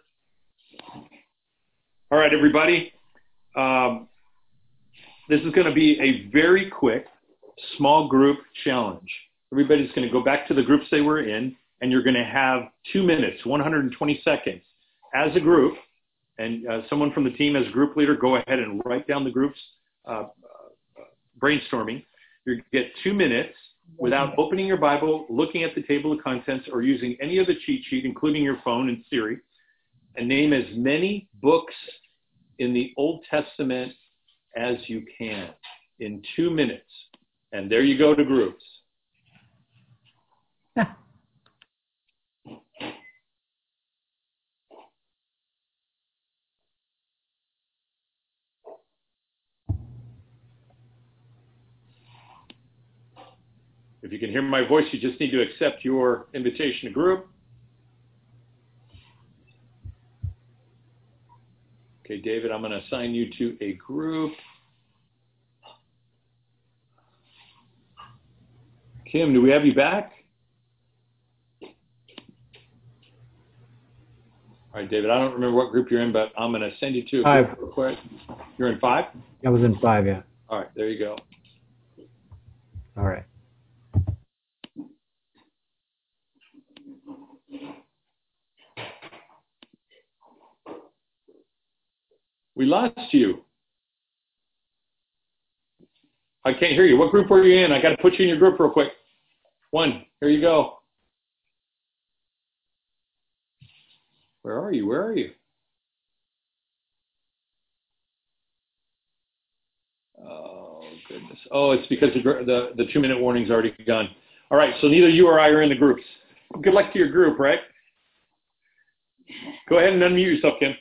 All right, everybody. This is going to be a very quick, small group challenge. Everybody's going to go back to the groups they were in, and you're going to have 2 minutes, 120 seconds as a group. And someone from the team as group leader, go ahead and write down the groups brainstorming. You get 2 minutes without opening your Bible, looking at the table of contents, or using any of the cheat sheet, including your phone and Siri, and name as many books in the Old Testament as you can in 2 minutes. And there you go to groups. If you can hear my voice, you just need to accept your invitation to group. Okay, David, I'm going to assign you to a group. Kim, do we have you back? All right, David, I don't remember what group you're in, but I'm going to send you to a group real quick. You're in 5? I was in 5, yeah. All right, there you go. All right. We lost you. I can't hear you. What group were you in? I got to put you in your group real quick. 1. Here you go. Where are you? Where are you? Oh, goodness. Oh, it's because the 2 minute warning's already gone. All right, so neither you or I are in the groups. Good luck to your group, right? Go ahead and unmute yourself, Kim.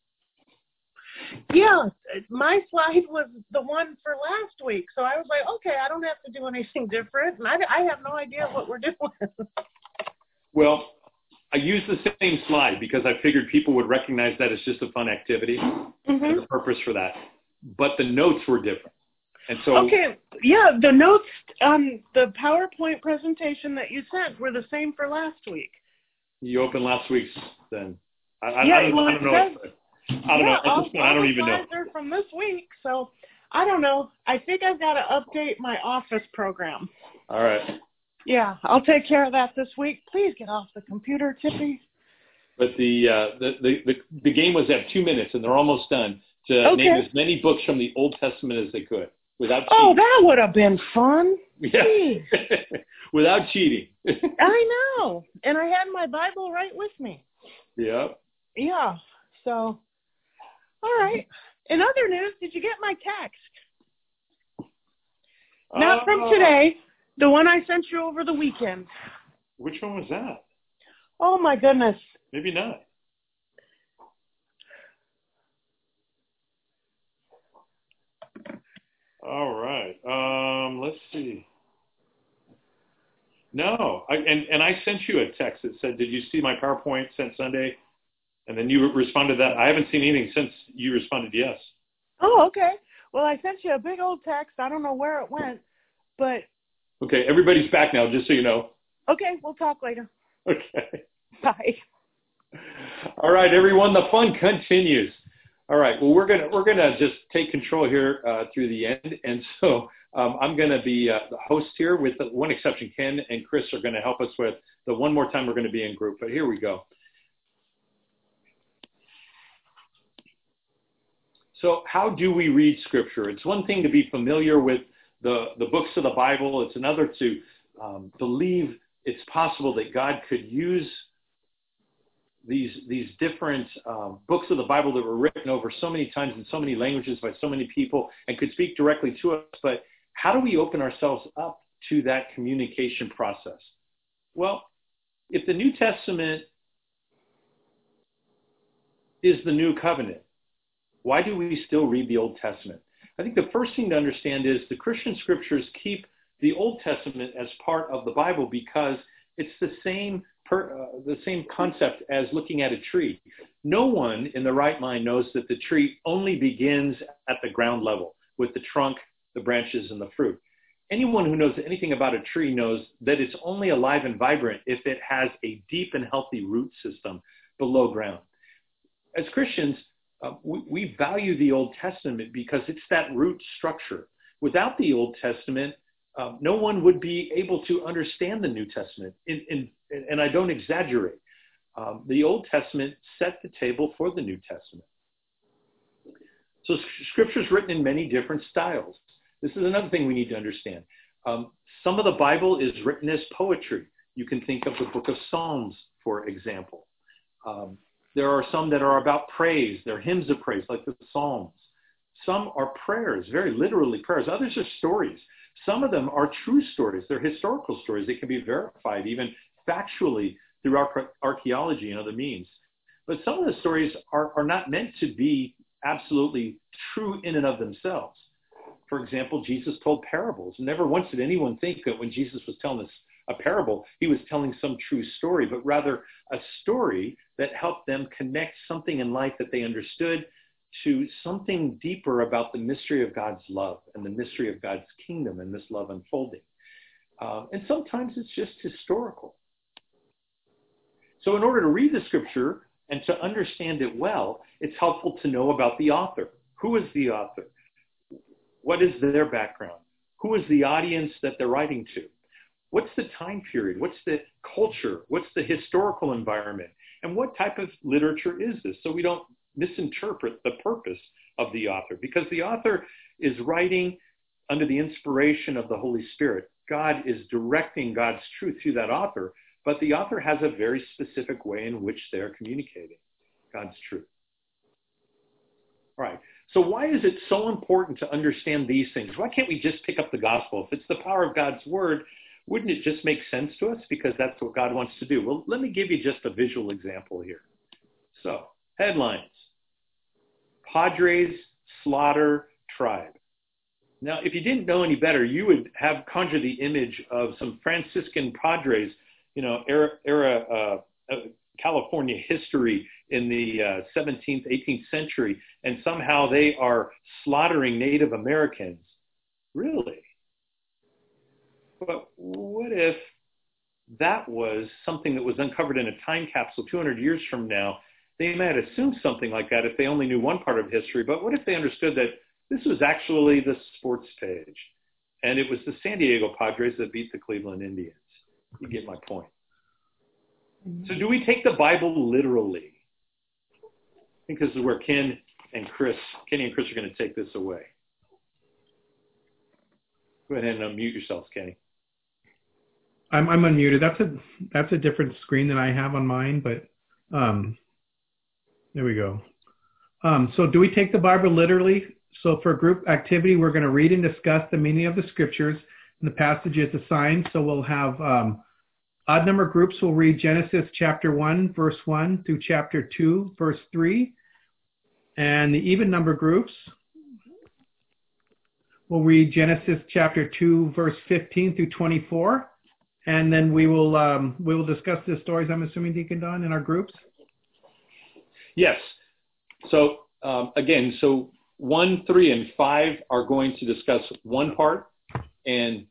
Yeah, my slide was the one for last week, so I was like, okay, I don't have to do anything different, and I have no idea what we're doing. Well, I used the same slide because I figured people would recognize that it's just a fun activity. There's a purpose for that. But the notes were different. And so, okay, yeah, the notes on the PowerPoint presentation that you sent were the same for last week. You opened last week's then. I don't know. I don't even know. Slides are from this week, so I don't know. I think I've got to update my Office program. All right. Yeah, I'll take care of that this week. Please get off the computer, Tippy. But the game was at 2 minutes, and they're almost done to name as many books from the Old Testament as they could without cheating. Oh, that would have been fun. Yeah. Without cheating. I know. And I had my Bible right with me. Yep. Yeah. So, all right. In other news, did you get my text? Not from today. The one I sent you over the weekend. Which one was that? Oh, my goodness. Maybe not. All right. Let's see. No. I sent you a text that said, did you see my PowerPoint sent Sunday? And then you responded that. I haven't seen anything since you responded yes. Oh, okay. Well, I sent you a big old text. I don't know where it went, but... Okay, everybody's back now, just so you know. Okay, we'll talk later. Okay. Bye. All right, everyone, the fun continues. All right, well, we're gonna just take control here through the end, and so I'm gonna be the host here with one exception. Ken and Chris are gonna help us with the one more time we're gonna be in group, but here we go. So how do we read Scripture? It's one thing to be familiar with the books of the Bible. It's another to believe it's possible that God could use these different books of the Bible that were written over so many times in so many languages by so many people and could speak directly to us. But how do we open ourselves up to that communication process? Well, if the New Testament is the new covenant, why do we still read the Old Testament? I think the first thing to understand is the Christian scriptures keep the Old Testament as part of the Bible because it's the same concept as looking at a tree. No one in the right mind knows that the tree only begins at the ground level with the trunk, the branches, and the fruit. Anyone who knows anything about a tree knows that it's only alive and vibrant if it has a deep and healthy root system below ground. As Christians, we value the Old Testament because it's that root structure. Without the Old Testament, no one would be able to understand the New Testament. And I don't exaggerate. The Old Testament set the table for the New Testament. So Scripture is written in many different styles. This is another thing we need to understand. Some of the Bible is written as poetry. You can think of the book of Psalms, for example. There are some that are about praise. They're hymns of praise, like the Psalms. Some are prayers, very literally prayers. Others are stories. Some of them are true stories. They're historical stories. They can be verified, even factually, through archaeology and other means. But some of the stories are not meant to be absolutely true in and of themselves. For example, Jesus told parables. Never once did anyone think that when Jesus was telling us a parable, he was telling some true story, but rather a story that helped them connect something in life that they understood to something deeper about the mystery of God's love and the mystery of God's kingdom and this love unfolding. And sometimes it's just historical. So in order to read the Scripture and to understand it well, it's helpful to know about the author. Who is the author? What is their background? Who is the audience that they're writing to? What's the time period? What's the culture? What's the historical environment? And what type of literature is this? So we don't misinterpret the purpose of the author, because the author is writing under the inspiration of the Holy Spirit. God is directing God's truth through that author, but the author has a very specific way in which they're communicating God's truth. All right. So why is it so important to understand these things? Why can't we just pick up the gospel? If it's the power of God's word, wouldn't it just make sense to us? Because that's what God wants to do. Well, let me give you just a visual example here. So, headlines. Padres slaughter tribe. Now, if you didn't know any better, you would have conjured the image of some Franciscan Padres, California history in the 17th, 18th century, and somehow they are slaughtering Native Americans. Really? But what if that was something that was uncovered in a time capsule 200 years from now? They might assume something like that if they only knew one part of history, but what if they understood that this was actually the sports page, and it was the San Diego Padres that beat the Cleveland Indians? You get my point. So do we take the Bible literally? I think this is where Kenny and Chris are going to take this away. Go ahead and unmute yourselves, Kenny. I'm unmuted. That's a different screen than I have on mine, but there we go. So do we take the Bible literally? So for group activity, we're going to read and discuss the meaning of the scriptures and the passages assigned. So we'll have odd number groups will read Genesis chapter 1, verse 1 through chapter 2, verse 3. And the even number groups will read Genesis chapter 2, verse 15 through 24. And then we will discuss the stories, I'm assuming, Deacon Don, in our groups? Yes. So again, so 1, 3, and 5 are going to discuss one part, and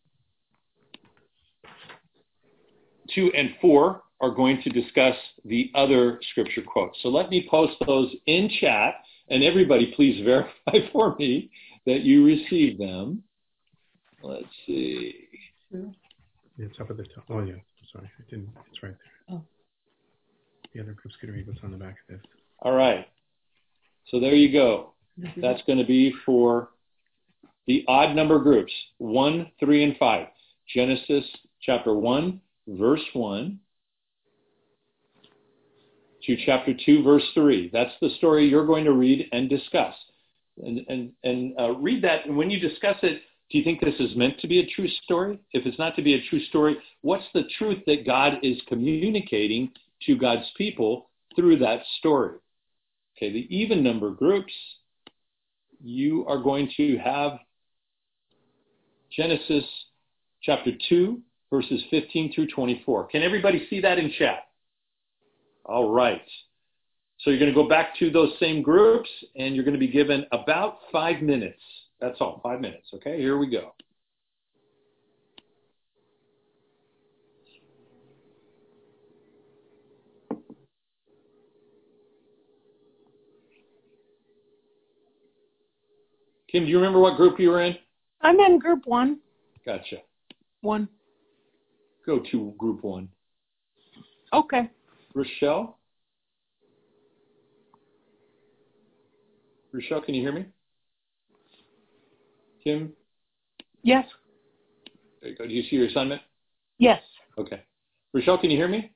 2 and 4 are going to discuss the other scripture quotes. So let me post those in chat, and everybody please verify for me that you received them. Let's see. It's up at the top. Oh, yeah. Sorry. I didn't. It's right there. Oh. The other groups can read what's on the back of this. All right. So there you go. That's going to be for the odd number groups, 1, 3, and 5. Genesis chapter 1, verse 1 to chapter 2, verse 3. That's the story you're going to read and discuss. And read that. And when you discuss it, do you think this is meant to be a true story? If it's not to be a true story, what's the truth that God is communicating to God's people through that story? Okay, the even number groups, you are going to have Genesis chapter 2, verses 15 through 24. Can everybody see that in chat? All right. So you're going to go back to those same groups, and you're going to be given about 5 minutes. That's all, 5 minutes. Okay, here we go. Kim, do you remember what group you were in? I'm in group 1. Gotcha. 1. Go to group 1. Okay. Rochelle? Rochelle, can you hear me? Kim? Yes. There you go. Do you see your assignment? Yes. Okay. Rochelle, can you hear me?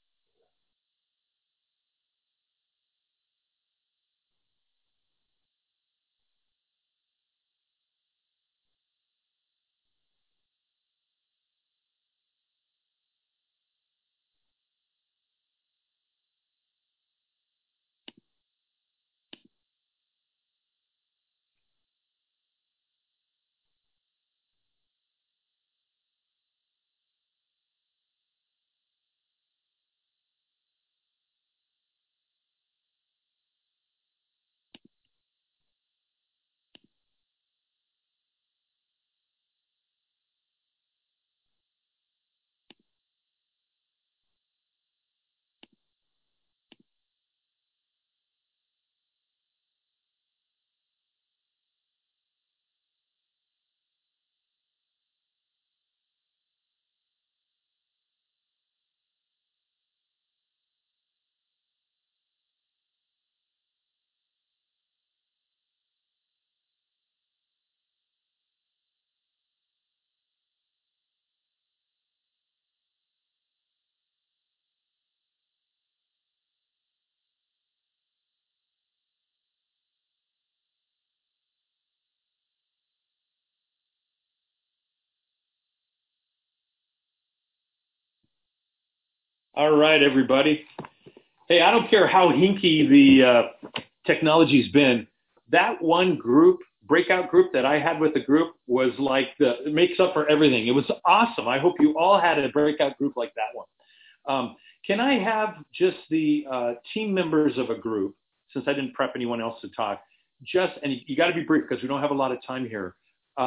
All right, everybody. Hey, I don't care how hinky the technology's been. That one group, breakout group that I had with the group was like it makes up for everything. It was awesome. I hope you all had a breakout group like that one. Can I have just the team members of a group, since I didn't prep anyone else to talk, and you got to be brief because we don't have a lot of time here.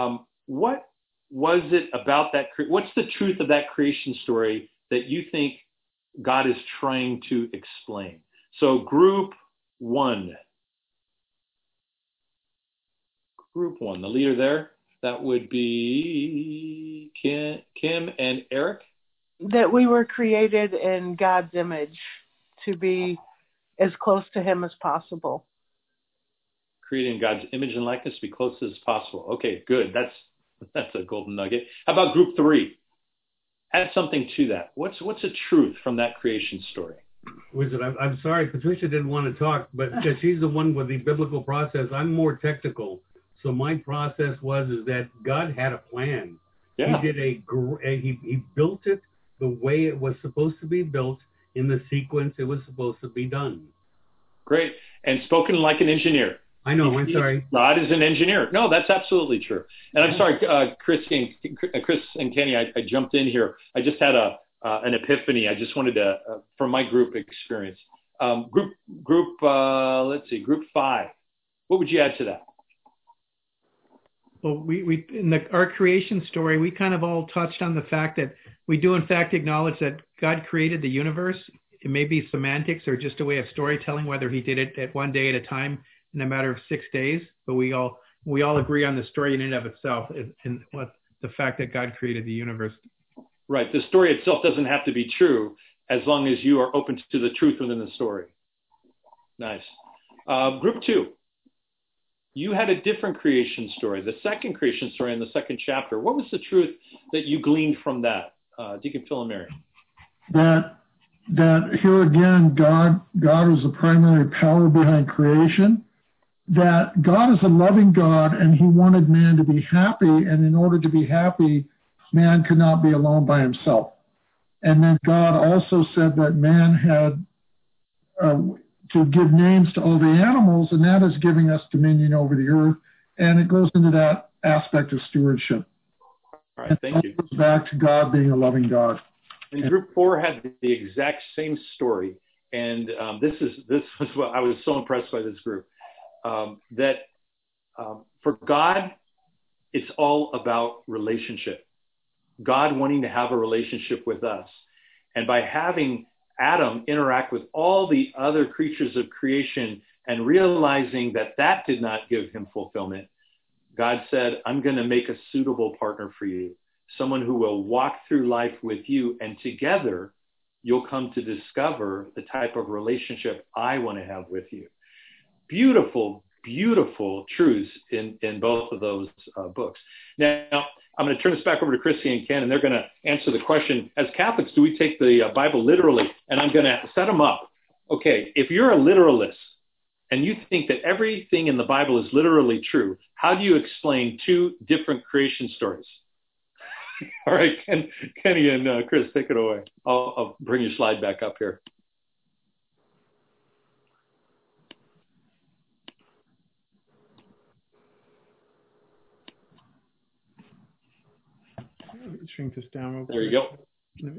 What was it about that? What's the truth of that creation story that you think God is trying to explain? So group 1. Group 1, the leader there, that would be Kim and Eric. That we were created in God's image to be as close to him as possible. Created in God's image and likeness to be close as possible. Okay, good. That's a golden nugget. How about group 3? Add something to that. What's a truth from that creation story? Wizard, I'm sorry, Patricia didn't want to talk, but because she's the one with the biblical process, I'm more technical. So my process is that God had a plan. Yeah. He did he built it the way it was supposed to be built in the sequence it was supposed to be done. Great. And spoken like an engineer. I know, I'm sorry. God is an engineer. No, that's absolutely true. And I'm sorry, Chris and Kenny, I jumped in here. I just had an epiphany. I just wanted to, from my group experience. Let's see, group 5. What would you add to that? Well, we in our creation story, we kind of all touched on the fact that we do in fact acknowledge that God created the universe. It may be semantics or just a way of storytelling, whether he did it at one day at a time in a matter of 6 days, but we all agree on the story in and of itself and what the fact that God created the universe. Right. The story itself doesn't have to be true as long as you are open to the truth within the story. Nice. Group 2. You had a different creation story, the second creation story in the second chapter. What was the truth that you gleaned from that? Deacon Phil and Mary. That here again, God was the primary power behind creation. That God is a loving God and he wanted man to be happy. And in order to be happy, man could not be alone by himself. And then God also said that man had to give names to all the animals, and that is giving us dominion over the earth. And it goes into that aspect of stewardship. All right, thank you. It goes back to God being a loving God. And group 4 had the exact same story. and this was what I was so impressed by this group, that for God, it's all about relationship. God wanting to have a relationship with us. And by having Adam interact with all the other creatures of creation and realizing that that did not give him fulfillment, God said, I'm going to make a suitable partner for you, someone who will walk through life with you, and together you'll come to discover the type of relationship I want to have with you. Beautiful, beautiful truths in both of those books. Now, I'm going to turn this back over to Christy and Ken, and they're going to answer the question, as Catholics, do we take the Bible literally? And I'm going to set them up. Okay, if you're a literalist and you think that everything in the Bible is literally true, how do you explain two different creation stories? All right, Kenny and Chris, take it away. I'll bring your slide back up here. Shrink this down real quick. There you go.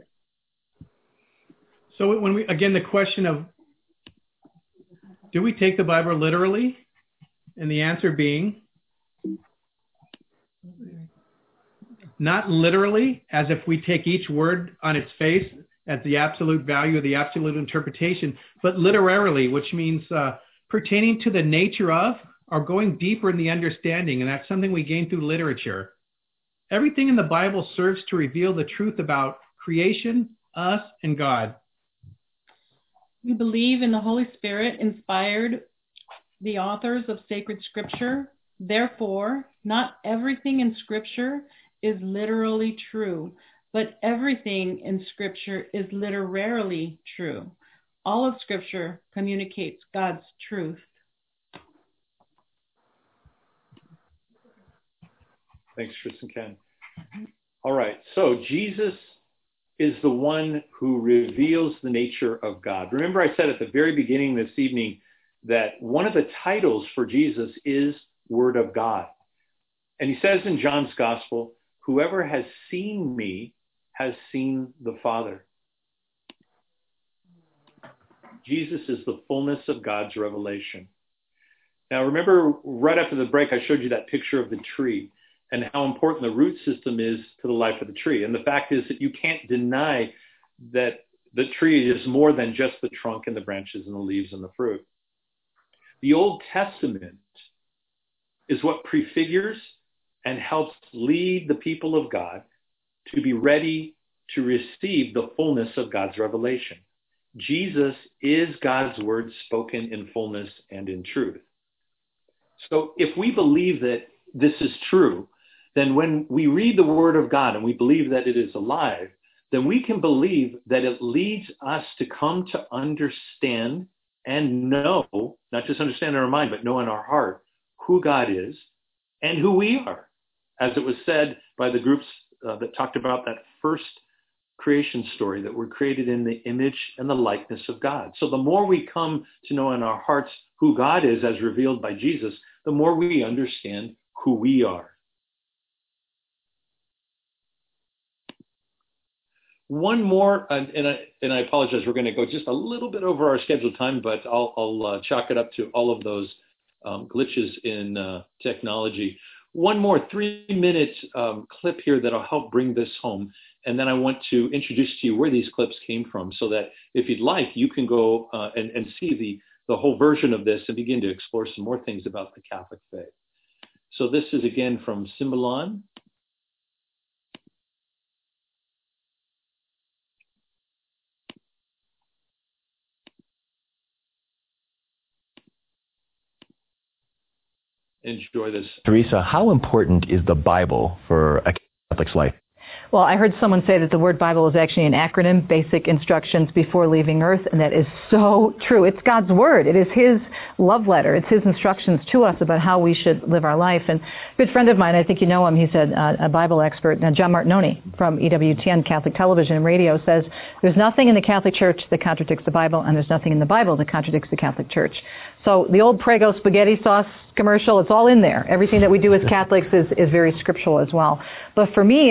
So when again, the question of, do we take the Bible literally? And the answer being, not literally, as if we take each word on its face as the absolute value or the absolute interpretation, but literarily, which means pertaining to the nature of or going deeper in the understanding. And that's something we gain through literature. Everything in the Bible serves to reveal the truth about creation, us, and God. We believe in the Holy Spirit inspired the authors of sacred scripture. Therefore, not everything in scripture is literally true, but everything in scripture is literarily true. All of scripture communicates God's truth. Thanks, Chris and Ken. All right, so Jesus is the one who reveals the nature of God. Remember, I said at the very beginning this evening that one of the titles for Jesus is Word of God. And he says in John's Gospel, whoever has seen me has seen the Father. Jesus is the fullness of God's revelation. Now, remember, right after the break, I showed you that picture of the tree and how important the root system is to the life of the tree. And the fact is that you can't deny that the tree is more than just the trunk and the branches and the leaves and the fruit. The Old Testament is what prefigures and helps lead the people of God to be ready to receive the fullness of God's revelation. Jesus is God's word spoken in fullness and in truth. So if we believe that this is true, then when we read the Word of God and we believe that it is alive, then we can believe that it leads us to come to understand and know, not just understand in our mind, but know in our heart who God is and who we are. As it was said by the groups that talked about that first creation story, that we're created in the image and the likeness of God. So the more we come to know in our hearts who God is as revealed by Jesus, the more we understand who we are. One more, and I apologize, we're going to go just a little bit over our scheduled time, but I'll chalk it up to all of those glitches in technology. One more 3-minute clip here that'll help bring this home. And then I want to introduce to you where these clips came from so that if you'd like, you can go and see the whole version of this and begin to explore some more things about the Catholic faith. So this is again from Symbolon. Enjoy this. Teresa, how important is the Bible for a Catholic's life? Well, I heard someone say that the word Bible is actually an acronym, Basic Instructions Before Leaving Earth, and that is so true. It's God's Word. It is His love letter. It's His instructions to us about how we should live our life. And a good friend of mine, I think you know him, he's a Bible expert, John Martinoni from EWTN, Catholic Television and Radio, says there's nothing in the Catholic Church that contradicts the Bible, and there's nothing in the Bible that contradicts the Catholic Church. So the old Prego spaghetti sauce commercial, it's all in there. Everything that we do as Catholics is very scriptural as well. But for me, it is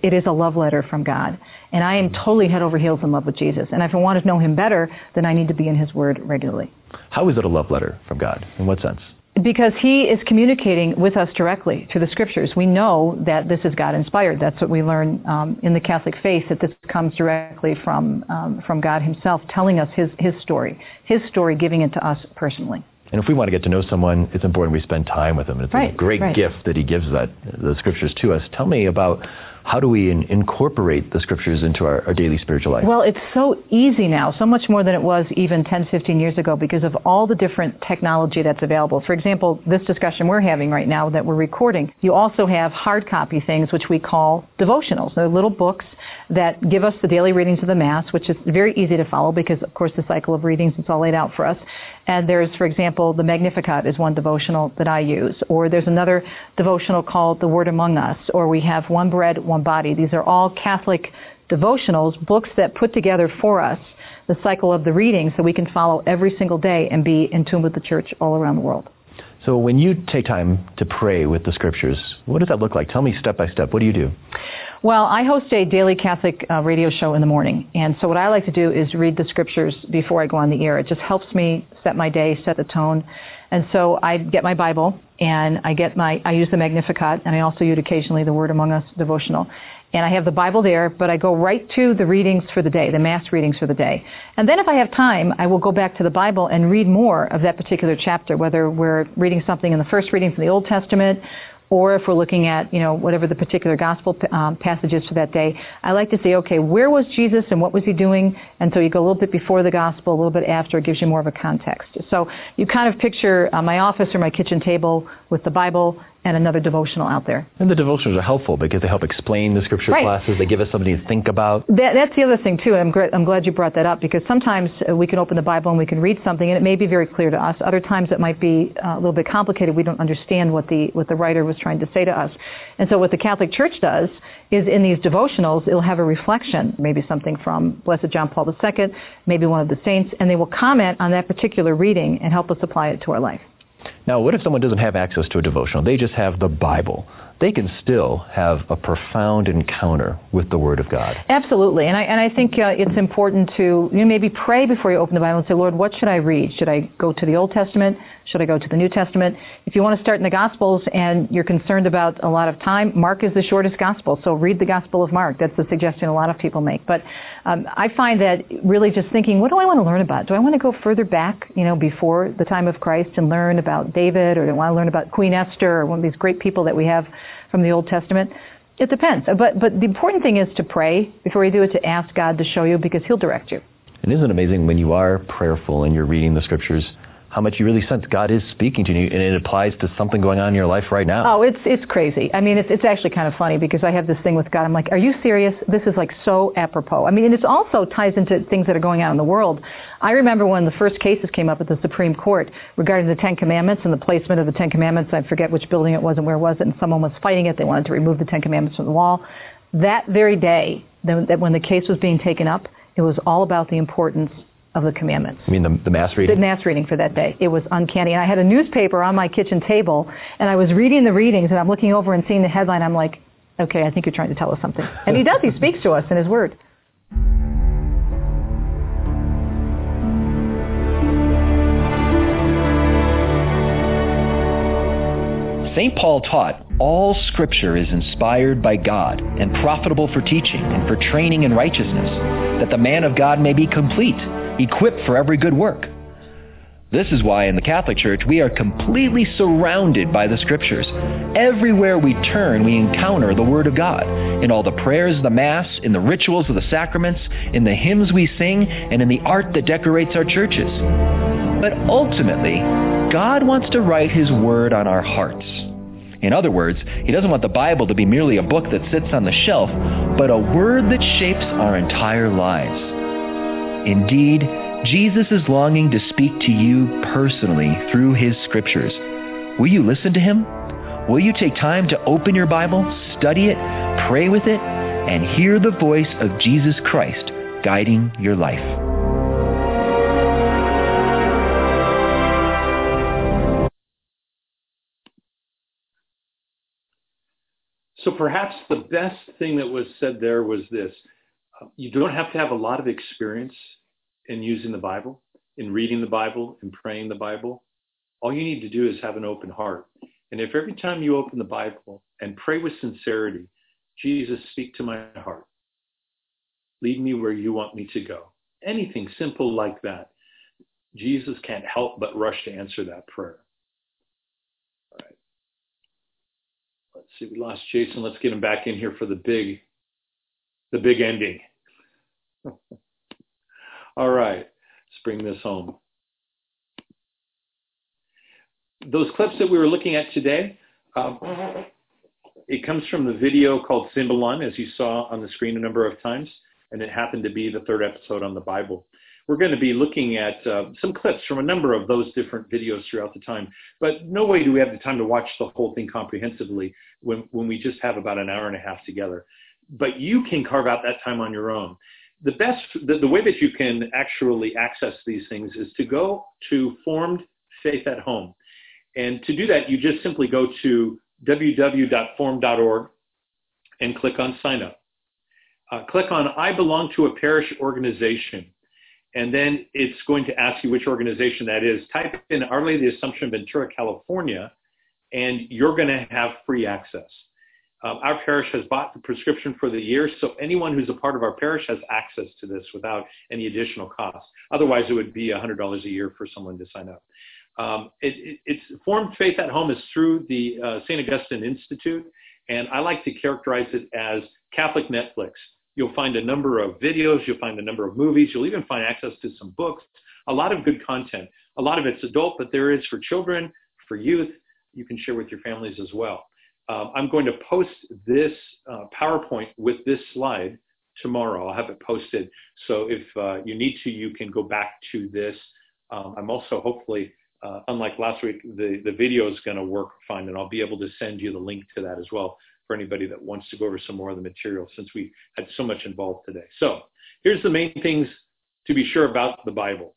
it is a love letter from God. And I am totally head over heels in love with Jesus. And if I want to know him better, then I need to be in his word regularly. How is it a love letter from God? In what sense? Because he is communicating with us directly through the scriptures. We know that this is God-inspired. That's what we learn in the Catholic faith, that this comes directly from God himself, telling us his story, giving it to us personally. And if we want to get to know someone, it's important we spend time with them. It's a great gift that he gives the scriptures to us. Tell me about how do we incorporate the scriptures into our daily spiritual life? Well, it's so easy now, so much more than it was even 10, 15 years ago because of all the different technology that's available. For example, this discussion we're having right now that we're recording, you also have hard copy things which we call devotionals. They're little books that give us the daily readings of the Mass, which is very easy to follow because, of course, the cycle of readings, it's all laid out for us. And there's, for example, the Magnificat is one devotional that I use. Or there's another devotional called The Word Among Us. Or we have One Bread, One Body. These are all Catholic devotionals, books that put together for us the cycle of the readings so we can follow every single day and be in tune with the church all around the world. So when you take time to pray with the scriptures, what does that look like? Tell me step by step. What do you do? Well, I host a daily Catholic radio show in the morning. And so what I like to do is read the scriptures before I go on the air. It just helps me set my day, set the tone. And so I get my Bible and I use the Magnificat, and I also use occasionally the Word Among Us devotional. And I have the Bible there, but I go right to the readings for the day, the Mass readings for the day. And then if I have time, I will go back to the Bible and read more of that particular chapter, whether we're reading something in the first reading from the Old Testament, or if we're looking at, whatever the particular gospel passage is for that day. I like to say, okay, where was Jesus and what was he doing? And so you go a little bit before the gospel, a little bit after. It gives you more of a context. So you kind of picture my office or my kitchen table with the Bible and another devotional out there. And the devotionals are helpful because they help explain the scripture classes. They give us something to think about. That's the other thing, too. I'm glad you brought that up because sometimes we can open the Bible and we can read something and it may be very clear to us. Other times it might be a little bit complicated. We don't understand what the writer was trying to say to us. And so what the Catholic Church does is in these devotionals, it'll have a reflection, maybe something from Blessed John Paul II, maybe one of the saints, and they will comment on that particular reading and help us apply it to our life. Now, what if someone doesn't have access to a devotional? They just have the Bible. They can still have a profound encounter with the Word of God. Absolutely. And I think it's important to maybe pray before you open the Bible and say, Lord, what should I read? Should I go to the Old Testament? Should I go to the New Testament? If you want to start in the Gospels and you're concerned about a lot of time, Mark is the shortest Gospel. So read the Gospel of Mark. That's the suggestion a lot of people make. But I find that really just thinking, what do I want to learn about? Do I want to go further back, before the time of Christ and learn about David, or do I want to learn about Queen Esther or one of these great people that we have from the Old Testament? It depends. But the important thing is to pray before you do it, to ask God to show you because he'll direct you. And isn't it amazing when you are prayerful and you're reading the scriptures, how much you really sense God is speaking to you, and it applies to something going on in your life right now? Oh, it's crazy. I mean, it's actually kind of funny because I have this thing with God. I'm like, are you serious? This is like so apropos. I mean, and it also ties into things that are going on in the world. I remember when the first cases came up at the Supreme Court regarding the Ten Commandments and the placement of the Ten Commandments. I forget which building it was and where was it, and someone was fighting it. They wanted to remove the Ten Commandments from the wall. That very day, when the case was being taken up, it was all about the importance of the commandments. You mean the Mass reading? The Mass reading for that day. It was uncanny. And I had a newspaper on my kitchen table, and I was reading the readings, and I'm looking over and seeing the headline. I'm like, okay, I think you're trying to tell us something. And he does. He speaks to us in his word. St. Paul taught, all Scripture is inspired by God and profitable for teaching and for training in righteousness, that the man of God may be complete, equipped for every good work. This is why in the Catholic Church we are completely surrounded by the Scriptures. Everywhere we turn, we encounter the Word of God, in all the prayers of the Mass, in the rituals of the sacraments, in the hymns we sing, and in the art that decorates our churches. But ultimately, God wants to write His Word on our hearts. In other words, He doesn't want the Bible to be merely a book that sits on the shelf, but a word that shapes our entire lives. Indeed, Jesus is longing to speak to you personally through His Scriptures. Will you listen to Him? Will you take time to open your Bible, study it, pray with it, and hear the voice of Jesus Christ guiding your life? So perhaps the best thing that was said there was this. You don't have to have a lot of experience in using the Bible, in reading the Bible, in praying the Bible. All you need to do is have an open heart. And if every time you open the Bible and pray with sincerity, Jesus, speak to my heart. Lead me where you want me to go. Anything simple like that. Jesus can't help but rush to answer that prayer. All right. Let's see, we lost Jason. Let's get him back in here for the big ending. All right, let's bring this home. Those clips that we were looking at today, it comes from the video called Symbolon, as you saw on the screen a number of times, and it happened to be the third episode on the Bible. We're going to be looking at some clips from a number of those different videos throughout the time, but no way do we have the time to watch the whole thing comprehensively when we just have about an hour and a half together. But you can carve out that time on your own. The way that you can actually access these things is to go to Formed Faith at Home. And to do that, you just simply go to www.formed.org and click on Sign Up. Click on I belong to a parish organization. And then it's going to ask you which organization that is. Type in Our Lady of the Assumption, Ventura, California, and you're going to have free access. Our parish has bought the prescription for the year, so anyone who's a part of our parish has access to this without any additional cost. Otherwise, it would be $100 a year for someone to sign up. It's Formed Faith at Home is through the St. Augustine Institute, and I like to characterize it as Catholic Netflix. You'll find a number of videos, you'll find a number of movies, you'll even find access to some books, a lot of good content. A lot of it's adult, but there is for children, for youth. You can share with your families as well. I'm going to post this PowerPoint with this slide tomorrow. I'll have it posted. So if you need to, you can go back to this. I'm also hopefully, unlike last week, the video is going to work fine, and I'll be able to send you the link to that as well for anybody that wants to go over some more of the material, since we had so much involved today. So here's the main things to be sure about the Bible.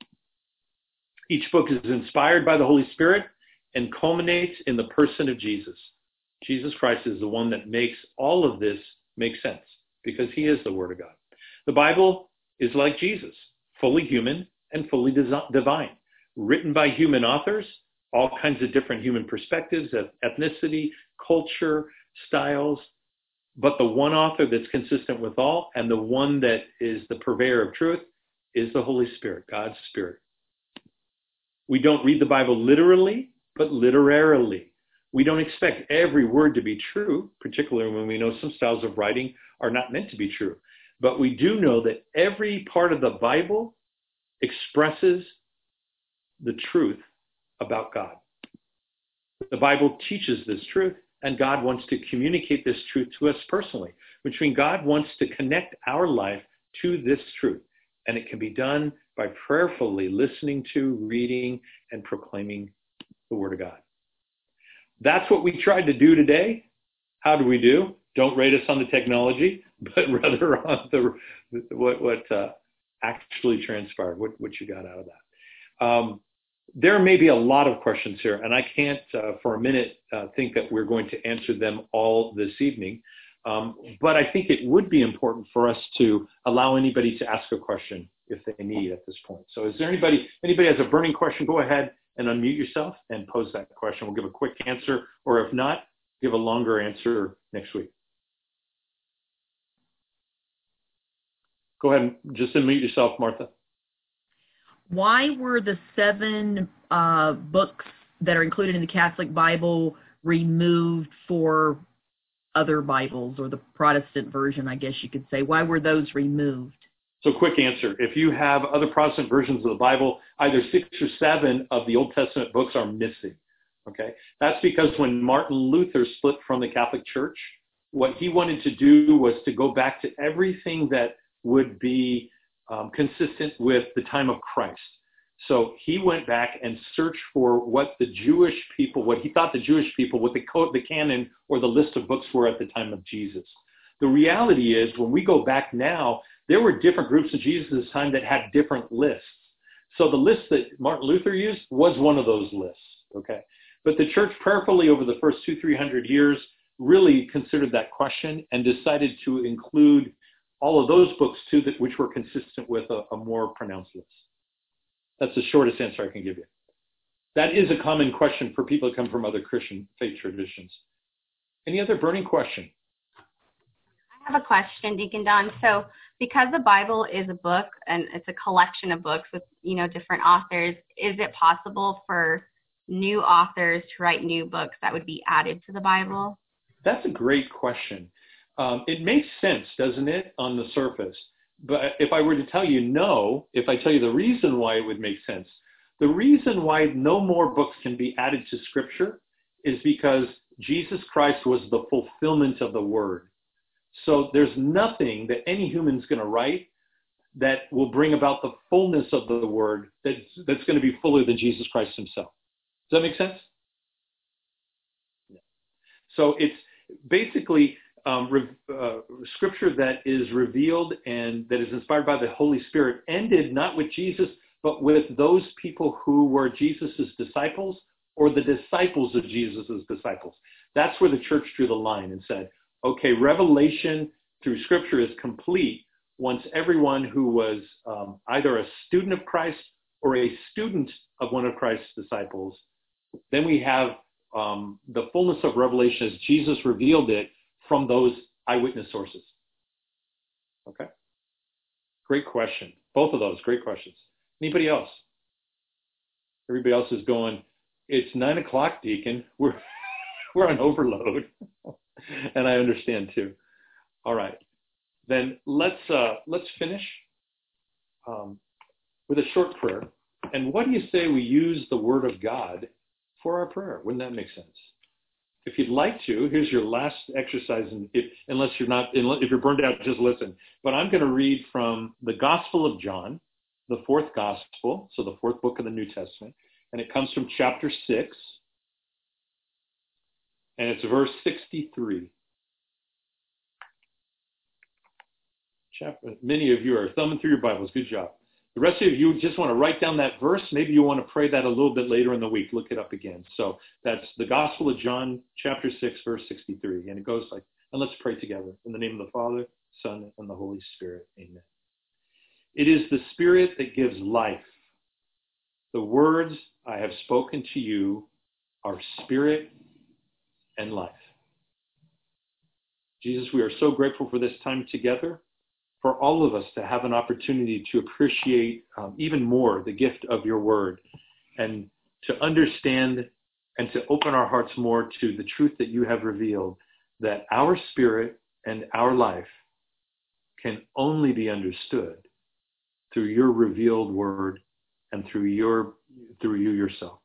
Each book is inspired by the Holy Spirit and culminates in the person of Jesus. Jesus Christ is the one that makes all of this make sense, because he is the Word of God. The Bible is like Jesus, fully human and fully divine, written by human authors, all kinds of different human perspectives, ethnicity, culture, styles, but the one author that's consistent with all, and the one that is the purveyor of truth, is the Holy Spirit, God's Spirit. We don't read the Bible literally, but literarily. We don't expect every word to be true, particularly when we know some styles of writing are not meant to be true. But we do know that every part of the Bible expresses the truth about God. The Bible teaches this truth, and God wants to communicate this truth to us personally, which means God wants to connect our life to this truth. And it can be done by prayerfully listening to, reading, and proclaiming the Word of God. That's what we tried to do today. How do we do? Don't rate us on the technology, but rather on what actually transpired, what you got out of that. There may be a lot of questions here, and I can't for a minute think that we're going to answer them all this evening. But I think it would be important for us to allow anybody to ask a question if they need at this point. So is there anybody has a burning question? Go ahead and unmute yourself and pose that question. We'll give a quick answer, or if not, give a longer answer next week. Go ahead and just unmute yourself, Martha. Why were the 7 books that are included in the Catholic Bible removed for other Bibles, or the Protestant version, I guess you could say? Why were those removed? So quick answer. If you have other Protestant versions of the Bible, either 6 or 7 of the Old Testament books are missing. Okay? That's because when Martin Luther split from the Catholic Church, what he wanted to do was to go back to everything that would be consistent with the time of Christ. So he went back and searched for what the Jewish people, what he thought the Jewish people, what the canon or the list of books were at the time of Jesus. The reality is, when we go back now, there were different groups in Jesus' time that had different lists. So the list that Martin Luther used was one of those lists, okay? But the church prayerfully over the first 200-300 years really considered that question and decided to include all of those books too, which were consistent with a more pronounced list. That's the shortest answer I can give you. That is a common question for people that come from other Christian faith traditions. Any other burning question? I have a question, Deacon Don. So because the Bible is a book and it's a collection of books with, different authors, is it possible for new authors to write new books that would be added to the Bible? That's a great question. It makes sense, doesn't it, on the surface? But if I were to tell you no, if I tell you the reason why it would make sense, the reason why no more books can be added to Scripture is because Jesus Christ was the fulfillment of the Word. So there's nothing that any human's going to write that will bring about the fullness of the Word that's going to be fuller than Jesus Christ himself. Does that make sense? Yeah. So it's basically Scripture that is revealed and that is inspired by the Holy Spirit ended not with Jesus, but with those people who were Jesus's disciples or the disciples of Jesus's disciples. That's where the church drew the line and said, okay, revelation through Scripture is complete once everyone who was either a student of Christ or a student of one of Christ's disciples, then we have the fullness of revelation as Jesus revealed it from those eyewitness sources. Okay? Great question. Both of those, great questions. Anybody else? Everybody else is going, it's 9 o'clock, Deacon. We're on overload. And I understand too. All right. Then let's finish with a short prayer. And what do you say we use the Word of God for our prayer? Wouldn't that make sense? If you'd like to, here's your last exercise. And if you're burned out, just listen. But I'm going to read from the Gospel of John, the fourth Gospel, so the fourth book of the New Testament. And it comes from chapter 6. And it's verse 63. Many of you are thumbing through your Bibles. Good job. The rest of you just want to write down that verse. Maybe you want to pray that a little bit later in the week. Look it up again. So that's the Gospel of John, chapter 6, verse 63. And it goes like, and let's pray together. In the name of the Father, Son, and the Holy Spirit. Amen. It is the Spirit that gives life. The words I have spoken to you are spirit and life. Jesus, we are so grateful for this time together, for all of us to have an opportunity to appreciate even more the gift of your word and to understand and to open our hearts more to the truth that you have revealed, that our spirit and our life can only be understood through your revealed word and through you yourself.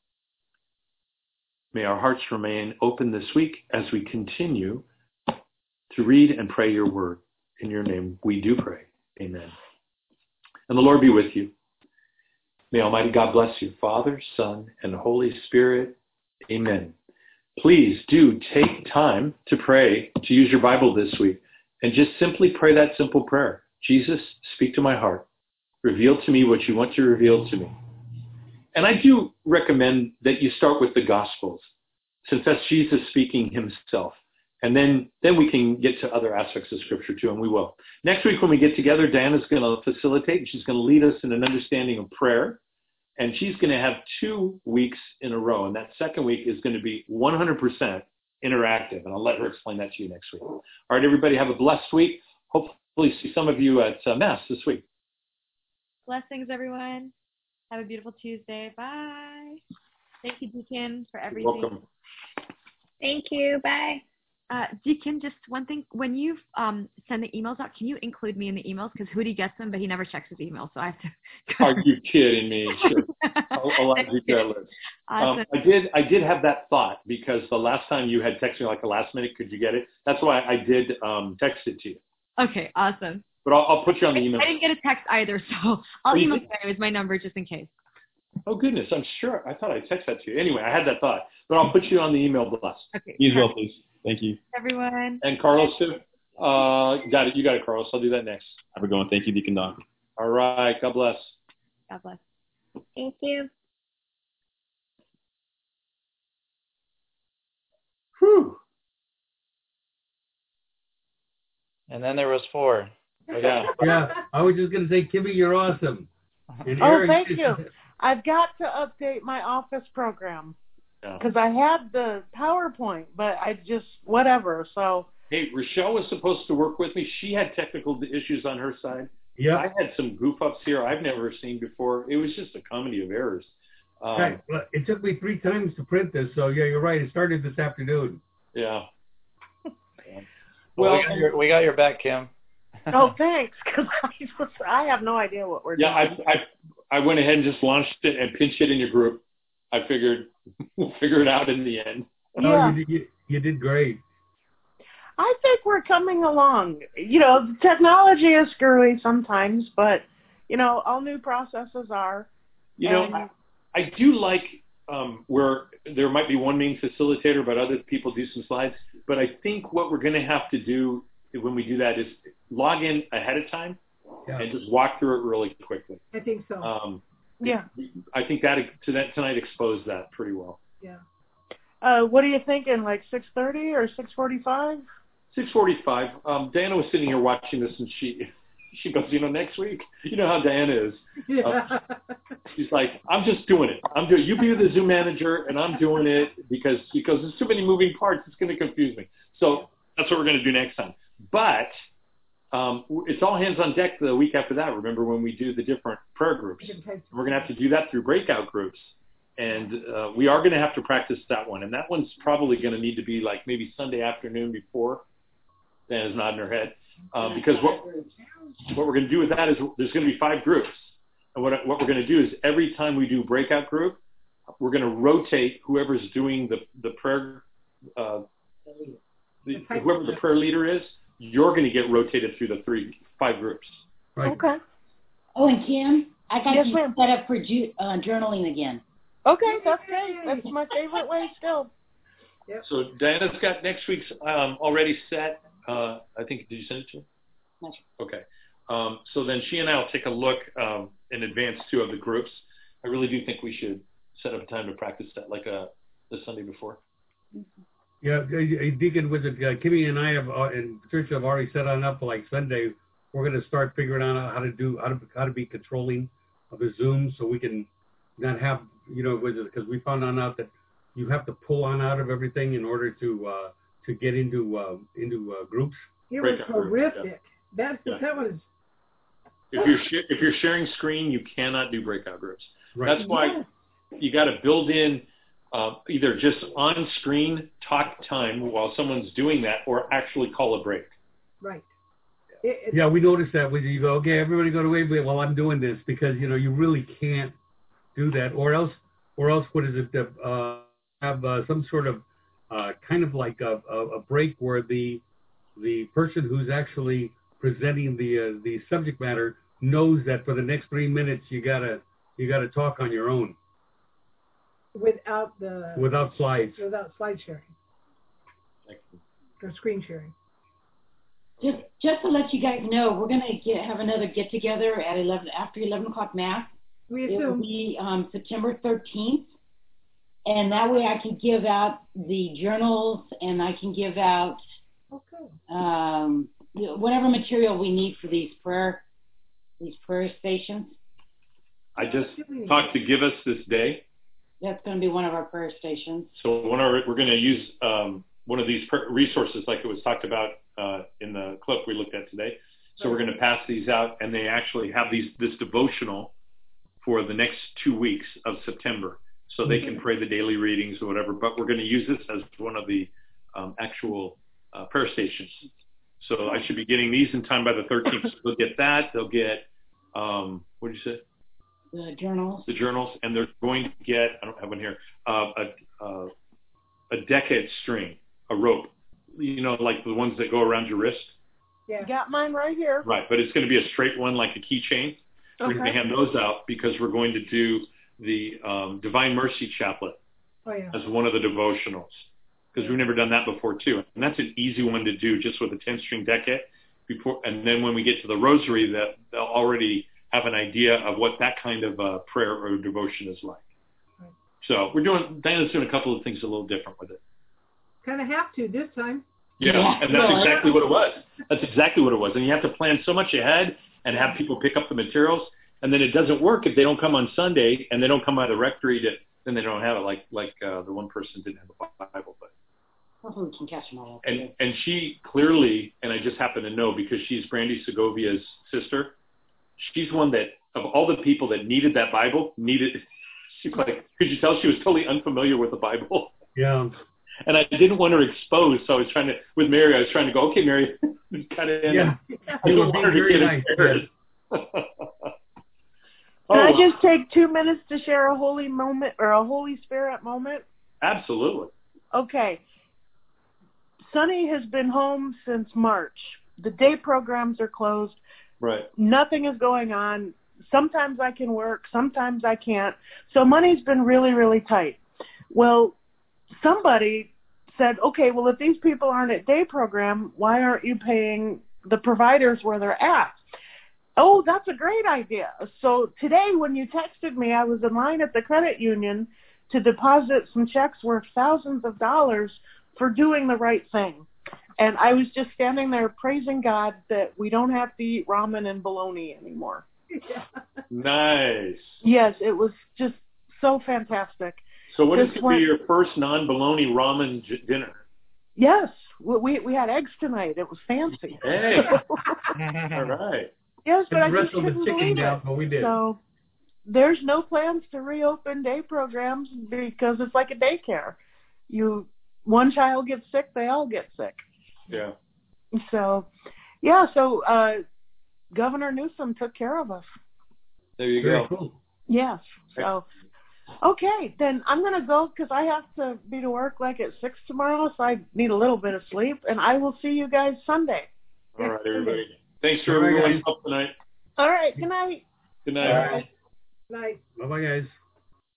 May our hearts remain open this week as we continue to read and pray your word. In your name, we do pray. Amen. And the Lord be with you. May Almighty God bless you, Father, Son, and Holy Spirit. Amen. Please do take time to pray, to use your Bible this week, and just simply pray that simple prayer. Jesus, speak to my heart. Reveal to me what you want to reveal to me. And I do recommend that you start with the Gospels, since that's Jesus speaking himself. And then we can get to other aspects of Scripture too, and we will. Next week when we get together, Diana's going to facilitate, and she's going to lead us in an understanding of prayer. And she's going to have 2 weeks in a row, and that second week is going to be 100% interactive. And I'll let her explain that to you next week. All right, everybody, have a blessed week. Hopefully see some of you at Mass this week. Blessings, everyone. Have a beautiful Tuesday. Bye. Thank you, Deacon, for everything. You're welcome. Thank you. Bye. Deacon, just one thing. When you send the emails out, can you include me in the emails? Because Hootie gets them, but he never checks his email, so I have to. Are you kidding me? Sure. I'll add you to that list. Awesome. I did have that thought, because the last time you had texted me like the last minute, could you get it? That's why I did text it to you. Okay, awesome. But I'll put you on the email. I didn't get a text either, so I'll email you anyways, my number, just in case. Oh, goodness. I'm sure. I thought I texted that to you. Anyway, I had that thought. But I'll put you on the email blast. Okay. You as well, please. Thank you. Everyone. And Carlos, too. Got it. You got it, Carlos. I'll do that next. Have a good one. Thank you, Deacon Don. All right. God bless. God bless. Thank you. Whew. And then there was 4. Yeah. Yeah, I was just going to say, Kimmy, you're awesome. And Oh, Aaron, thank you. I've got to update my office program because I had the PowerPoint, but I just, whatever, so. Hey, Rochelle was supposed to work with me. She had technical issues on her side. Yeah. I had some goof-ups here I've never seen before. It was just a comedy of errors. Right. Well, it took me 3 times to print this, so yeah, you're right. It started this afternoon. Yeah. Well, we got your back, Kim. Oh, thanks, because I have no idea what we're doing. Yeah, I went ahead and just launched it and pinched it in your group. I figured we'll figure it out in the end. Yeah. No, you did great. I think we're coming along. Technology is screwy sometimes, but, all new processes are. I do like where there might be one main facilitator, but other people do some slides. But I think what we're going to have to do when we do that is log in ahead of time and just walk through it really quickly. I think so. Yeah. I think that tonight exposed that pretty well. Yeah. What are you thinking, like 6:30 or 6:45? 6:45. Diana was sitting here watching this, and she goes, next week, you know how Diana is. She's like, I'm just doing it. You be the Zoom manager, and I'm doing it because there's too many moving parts. It's going to confuse me. So that's what we're going to do next time. But it's all hands on deck the week after that. Remember when we do the different prayer groups? We're going to have to do that through breakout groups. And we are going to have to practice that one. And that one's probably going to need to be like maybe Sunday afternoon before. Diana's nodding her head. Because what we're going to do with that is there's going to be 5 groups. And what we're going to do is every time we do breakout group, we're going to rotate whoever's doing the prayer, whoever the prayer leader is, you're going to get rotated through the 5 groups. Right. Okay. Oh, and Kim, I got Yes, you ma'am. set up for journaling again. Okay, that's great. That's my favorite way still. Yep. So Diana's got next week's already set. I think, did you send it to her? No. Okay. So then she and I will take a look in advance, too, of the groups. I really do think we should set up a time to practice that, like the Sunday before. Yeah, Deacon, with it, Kimmy and I and Patricia have already set on up for like Sunday. We're going to start figuring out how to be controlling of the Zoom so we can not have, because we found out that you have to pull on out of everything in order to get into groups. It was horrific. Yeah. That was. If you're sharing screen, you cannot do breakout groups. Right. That's why you got to build in either just on screen talk time while someone's doing that, or actually call a break. Right. Yeah, we noticed that when you go, okay, everybody go to wait while I'm doing this, because you really can't do that, or else what is it? Have some sort of kind of like a break where the person who's actually presenting the subject matter knows that for the next 3 minutes you gotta talk on your own without slides, without slide sharing or screen sharing. Just to let you guys know, we're going to have another get together at after 11 o'clock mass. We It will assume. be September 13th, and that way I can give out the journals and I can give out whatever material we need for these prayer stations. I just talked to Give Us This Day. That's going to be one of our prayer stations. So we're going to use one of these resources like it was talked about in the clip we looked at today. So we're going to pass these out, and they actually have this devotional for the next 2 weeks of September. So they can pray the daily readings or whatever. But we're going to use this as one of the actual prayer stations. So I should be getting these in time by the 13th. So they'll get that. They'll get, what did you say? The journals. The journals. And they're going to get, I don't have one here, a decade string, a rope. Like the ones that go around your wrist. Yeah. Got mine right here. Right, but it's going to be a straight one like a keychain. We're going to hand those out because we're going to do the Divine Mercy Chaplet as one of the devotionals, because we've never done that before too. And that's an easy one to do just with a 10-string decade. And then when we get to the Rosary, they'll already have an idea of what that kind of prayer or devotion is like. Right. So Diana's doing a couple of things a little different with it. Kind of have to this time. Yeah, and that's exactly what it was. That's exactly what it was. And you have to plan so much ahead and have people pick up the materials, and then it doesn't work if they don't come on Sunday and they don't come by the rectory. Then they don't have it. Like the one person didn't have a Bible, but. Hopefully we can catch them all. And she clearly, and I just happen to know because she's Brandy Segovia's sister. She's one that of all the people that needed that Bible She's like, could you tell she was totally unfamiliar with the Bible? Yeah. And I didn't want her exposed, so I was trying to, with Mary, I was trying to go, okay, Mary, kind of in. Yeah. I don't want her to get embarrassed. Can I just take 2 minutes to share a holy moment or a Holy Spirit moment? Absolutely. Okay. Sonny has been home since March. The day programs are closed. Right. Nothing is going on. Sometimes I can work, sometimes I can't. So money's been really, really tight. Well, somebody said, okay, well, if these people aren't at day program, why aren't you paying the providers where they're at? Oh, that's a great idea. So today when you texted me, I was in line at the credit union to deposit some checks worth thousands of dollars for doing the right thing. And I was just standing there praising God that we don't have to eat ramen and bologna anymore. Nice. Yes, it was just so fantastic. So what is going to be your first non-bologna ramen dinner? Yes, we had eggs tonight. It was fancy. Hey. All right. Yes, but I the rest just of the couldn't chicken believe down, it. but we did. So there's no plans to reopen day programs because it's like a daycare. One child gets sick, they all get sick. Yeah. So, Governor Newsom took care of us. There you Very go. Cool. Yes. So, okay, then I'm going to go because I have to be to work like at 6 tomorrow, so I need a little bit of sleep, and I will see you guys Sunday. All right, everybody. Thanks for everyone's help tonight. All right, good night. Good night. All right. Night. Bye-bye, guys.